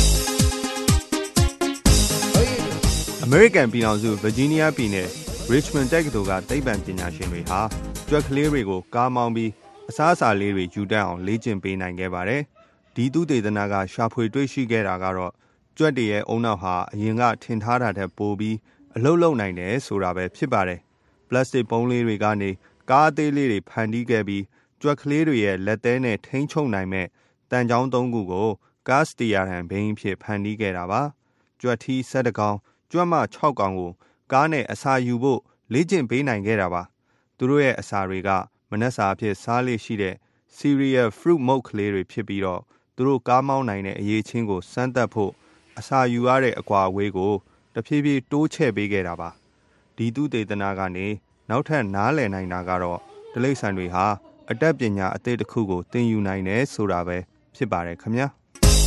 အမေရိကန်ပြည်ထောင်စုဗာဂျီးနီးယားပြည်နယ် Richmond တက္ကသိုလ်ကသိပ္ပံပညာရှင်တွေဟာကြွက်ကလေးတွေကိုကားမောင်းပြီးအစားအစာလေးတွေယူတတ်အောင်လေ့ကျင့်ပေးနိုင်ခဲ့ပါတယ်ဒီသုတေသနကရှာဖွေတွေ့ရှိခဲ့တာကတော့ကြွက်တွေရဲ့အုံနောက်ဟာအရင်ကထင်ထားတာထက်ပိုပြီးအလုတ်လုံနိုင်တယ်ဆိုတာပဲဖြစ်ပါတယ်ပလတ်စတစ်ပုံးလေးတွေကနေကားအသေးလေးတွေဖန်တီးခဲ့ပြီးကြွက်ကလေးတွေရဲ့လက်သေးနဲ့ထိန်းချုပ်နိုင်မဲ့တန်ချောင်းသုံးခုကိုကားစတီယာရန်ဘိန်းဖြစ်ဖန်တီးခဲ့တာပါကြွက်ထီး၁၁ကောင်ကြွက်မ၆ကောင်ကိုကားနဲ့အစာယူဖို့လေ့ကျင့်ပေးနိုင်ခဲ့တာပါသူတို့ရဲ့အစာတွေကမနက်စာအဖြစ်စားလေ့ရှိတဲ့ cereal fruit malt ကလေးတွေဖြစ်ပြီးတော့သူတို့ကားမောင်းနိုင်တဲ့အရေးချင်းကိုစမ်းသပ်ဖို့အစာယူရတဲ့အကွာအဝေးကိုတဖြည်းဖြည်းတိုးချဲ့ပေးခဲ့တာပါဒီသူတေသနာကနေနောက်ထပ်နားလည်နိုင်တာကတော့တိရစ္ဆာန်တွေဟာအတတ်ပညာအသစ်တစ်ခုကိုသင်ယူနိုင်တယ်ဆိုတာပဲဖြစ်ပါတယ်ခင်ဗျာ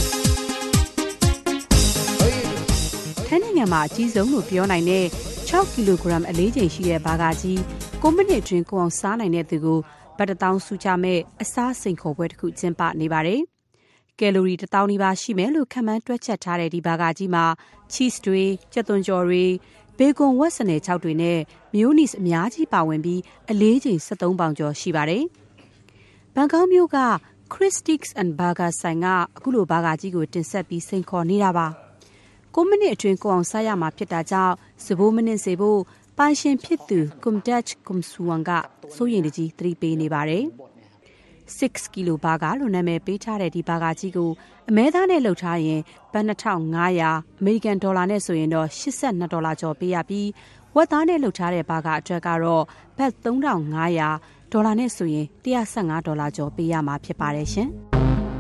ထိုင်းနိုင်ငံမှာအကြီးဆုံးလို့ပြောနိုင်တဲ့၆ကီလိုဂရမ်အလေးချိန်ရှိတဲ့ဘာကာကြီး၉မိနစ်အတွင်းကိုအောင်စားနိုင်တဲ့သူကိုဘတ်တစ်သောင်းစုချမဲ့အစားစိန်ခေါ်ပွဲတစ်ခုကျင်းပနေပါတယ်ကယ်လိုရီတစ်သောင်းနီးပါးရှိမယ်လို့ခန့်မှန်းတွက်ချက်ထားတဲ့ဒီဘာကာကြီးမှာ cheese တွေကြက်သွန်ကြော်တွေဘေကွန်ဝက်စနယ်၆တွေနဲ့မျိုးနီစ်အများကြီးပါဝင်ပြီးအလေးချိန်၁၃ပေါင်ကျော်ရှိပါတယ်။ဘန်ကောက်မြို့က Christie's and Burger ဆိုင်ကအခုလိုဘာကာကြီးကိုတင်ဆက်ပြီးစိန်ခေါ်နေတာပါ။၉မိနစ်အတွင်းကိုအောင်စားရမှာဖြစ်တာကြောင့်စဘိုးမိနစ်စေဖို့ပိုင်ရှင်ဖြစ်သူ Kumdach Kumsuwan ကစိုးရိမ်တကြီးသတိပေးနေပါတယ်။၆ကီလိုဘာကာလို့နာမည်ပေးထားတဲ့ဒီဘာကာကြီးကိုအမဲသားနဲ့လှုပ်ထားရင်ဘတ်၂ထောင်၅ရာအမေရိကန်ဒေါ်လာနဲ့ဆိုရင်တော့၈၂ဒေါ်လာကျော်ပေးရပြီးဝက်သားနဲ့လှုပ်ထားတဲ့ဘာကာအတွက်ကတော့ဘတ်၃ထောင်၅ရာဒေါ်လာနဲ့ဆိုရင်၁၁၅ဒေါ်လာကျော်ပေးရမှာဖြစ်ပါတယ်ရှင်။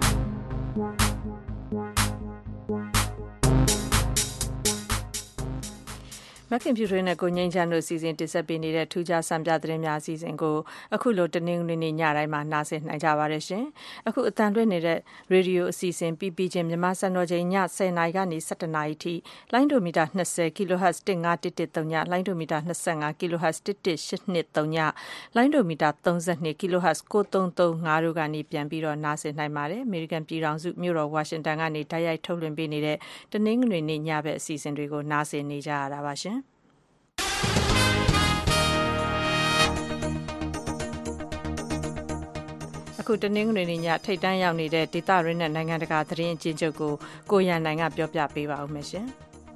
မခင်ဖြူထွေးနဲ့ကိုငိမ့်ချမ်းတို့စီစဉ်တင်ဆက်ပေးနေတဲ့ထူးခြားစံပြသတင်းများအစီအစဉ်ကိုအခုလိုတနင်္ဂနွေနေ့ညတိုင်းမှာနားဆင်နိုင်ကြပါရရှင်။အခုအတန်လွှင့်နေတဲ့ရေဒီယိုအစီအစဉ်ပြီးပြီးချင်းမြန်မာစံတော်ချိန်ည၁၀နာရီကနေ၁၁နာရီထိလိုင်းဒိုမီတာ၂၀ kHz ၁၅၁၁၃ညလိုင်းဒိုမီတာ၂၅ kHz ၁၁၈၂၃ညလိုင်းဒိုမီတာ၃၂ kHz ၉၃၃၅တို့ကနေပြန်ပြီးတော့နားဆင်နိုင်ပါတယ်။အမေရိကန်ပြည်ထောင်စုမြို့တော်ဝါရှင်တန်ကနေတိုက်ရိုက်ထုတ်လွှင့်ပေးနေတဲ့တနင်္ဂနွေနေ့ညဘက်အစီအစဉ်တွေကိုနားဆင်နေကြရတာပါရှင်။အခုတနင်္ဂနွေနေ့ညထိပ်တန်းရောက်နေတဲ့ဒေသရင်းနဲ့နိုင်ငံတကာသတင်းအကျဉ်းချုပ်ကိုကိုရန်နိုင်ကပြောပြပေးပါဦးမယ်ရှင်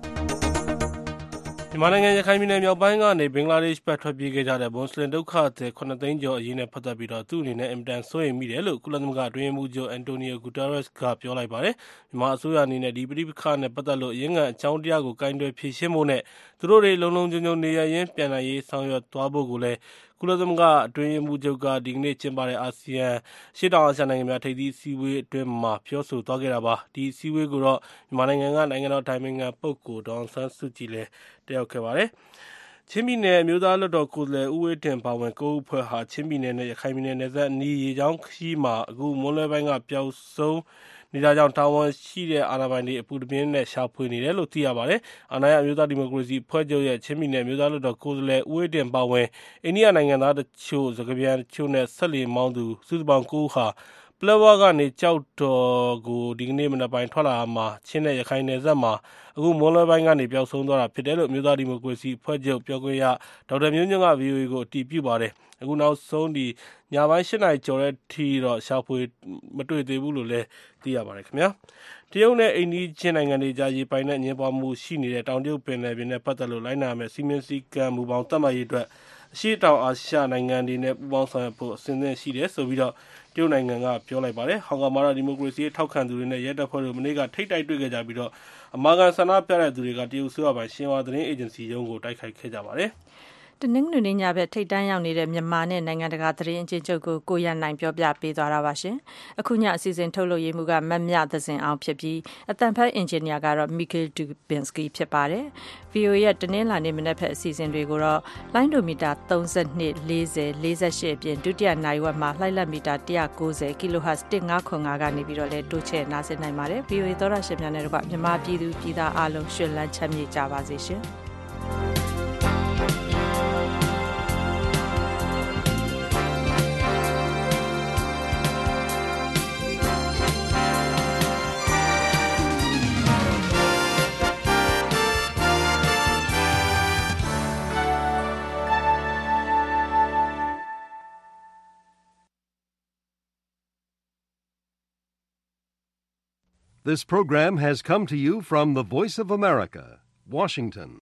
မြန်မာနိုင်ငံရခိုင်ပြည်နယ်မြောက်ပိုင်းကနေဘင်္ဂလားဒေ့ရှ်ဘက်ထွက်ပြေးခဲ့ကြတဲ့မွတ်စလင်ဒုက္ခသည်ခုနှစ်သိန်းကျော်အရေးနဲ့ပတ်သက်ပြီးတော့သူ့အနေနဲ့အင်မတန်စိုးရိမ်မိတယ်လို့ကုလသမဂ္ဂအတွင်းရေးမှူးချုပ်အန်တိုနီယိုဂူတာရက်စ်ကပြောလိုက်ပါတယ်။မြန်မာအစိုးရအနေနဲ့ဒီပဋိပက္ခနဲ့ပတ်သက်လို့အရင်းခံအကြောင်းတရားကိုကင်တွယ်ဖြေရှင်းဖို့နဲ့သူတို့တွေလုံလုံခြုံခြုံနေရရင်ပြန်နိုင်ရေးဆောင်ရွက်သွားဖို့ကိုလည်းကုလသမဂ္ဂအတွင်းရေးမှူးချုပ်ကဒီကနေ့ကျင်းပတဲ့အာဆီယံရှေ့တောင်အာရှနိုင်ငံများထိပ်သီးအစည်းအဝေးအတွင်းမှာပြောဆိုသွားခဲ့တာပါ။ဒီအစည်းအဝေးကိုတော့မြန်မာနိုင်ငံကနိုင်ငံတော်တိုင်ပင်ခံပုဂ္ဂိုလ်ဒေါ်အောင်ဆန်းစုကြည်လည်းတက်ရောက်ခဲ့ပါတယ်။ချင်းပြည်နယ်မြို့သားလွှတ်တော်ကိုယ်စားလှယ်ဦးဝေးတင်ပါဝင်ကိုအဖွဲ့ဟာချင်းပြည်နယ်နဲ့ရခိုင်ပြည်နယ်နယ်စပ်နီးရေချောင်းခီးမှာအခုမွန်းလွဲပိုင်းကပျောက်ဆုံးနေတာကြောင့်တာဝန်ရှိတဲ့အာဏာပိုင်တွေအပူတပြင်းနဲ့ရှာဖွေနေတယ်လို့သိရပါတယ်။အာဏာရအမျိုးသားဒီမိုကရေစီအဖွဲ့ချုပ်ရဲ့ချင်းပြည်နယ်မြို့သားလွှတ်တော်ကိုယ်စားလှယ်ဦးဝေးတင်ပါဝင်အိန္ဒိယနိုင်ငံသားတချို့စကားပြန်တချို့နဲ့ဆက်လီမောင်းသူစုစုပေါင်းကိုဟာပလက်ဝကနေကြောက်တော်ကိုဒီကနေ့မနက်ပိုင်းထွက်လာမှာချင်းနဲ့ရခိုင်နယ်စပ်မှာအခုမွန်းလွဲပိုင်းကနေပျောက်ဆုံးသွားတာဖြစ်တယ်လို့မြို့သားဒီမိုကရေစီအဖွဲ့ချုပ်ပြောခွင့်ရဒေါက်တာမျိုးညွန့်က ဗီအိုအေကိုအတည်ပြုပါတယ်။အခုနောက်ဆုံးဒီညပိုင်း၈နာရီကျော်တဲ့ထီတော့ရှာဖွေမတွေ့သေးဘူးလို့လည်းသိရပါတယ်ခင်ဗျာ။တရုတ်နဲ့အိန္ဒိယနိုင်ငံတွေကြားရေပိုင်နဲ့ညှဉ်းပန်းမှုရှိနေတဲ့တောင်တရုတ်ပင်လယ်ပြင်နဲ့ပတ်သက်လို့လိုက်နာရမယ့်စီမင်းစည်းကမ်းမူပေါင်းသတ်မှတ်ရေးအတွက်အရှေ့တောင်အာရှနိုင်ငံတွေနဲ့ပူးပေါင်းဆောင်ရွက်ဖို့အစဉ်အသင့်ရှိတယ်ဆိုပြီးတော့တရုတ်နိုင်ငံကပြောလိုက်ပါတယ်။ဟောင်ကောင်မှာဒီမိုကရေစီထောက်ခံသူတွေနဲ့ရဲတပ်ဖွဲ့တို့မနေ့ကထိတ်တိုက်တွေ့ခဲ့ကြပြီးတော့အမာခံဆန္ဒပြတဲ့သူတွေကတရုတ်ဆိုရပိုင်ရှင်ဟွာသတင်းအေဂျင်စီရုံးကိုတိုက်ခိုက်ခဲ့ကြပါတယ်။တနင်္ဂနွေနေ့ညဘက်ထိပ်တန်းရောက်နေတဲ့မြန်မာနဲ့နိုင်ငံတကာသတင်းအကျဉ်းချုပ်ကိုကိုရန်နိုင်ပြောပြပေးသွားတာပါရှင်။အခုညအစီအစဉ်ထုတ်လုပ်ရေးမှုကမတ်မြသဇင်အောင်ဖြစ်ပြီးအတန်ဖက်အင်ဂျင်နီယာကတော့မီကယ်ဒူဘင်စကီဖြစ်ပါတယ်။ ဗီအိုအေရဲ့တနင်္လာနေ့မနက်ဖက်အစီအစဉ်တွေကိုတော့လိုင်းဒိုမီတာ၃၂ ၄၀ ၄၈အပြင်ဒုတိယနိုင်ဝက်မှာလှိုက်လက်မီတာ၁၉၀ kHz ၁၅ခွန်၅ကနေပြီးတော့လဲတိုးချဲ့နားဆင်နိုင်ပါတယ်။ ဗီအိုအေသောရရှင်များနဲ့တော့မြန်မာပြည်သူပြည်သားအားလုံးရှင်လန်းချမ်းမြေ့ကြပါစေရှင်။ This program has come to you from the Voice of America, Washington.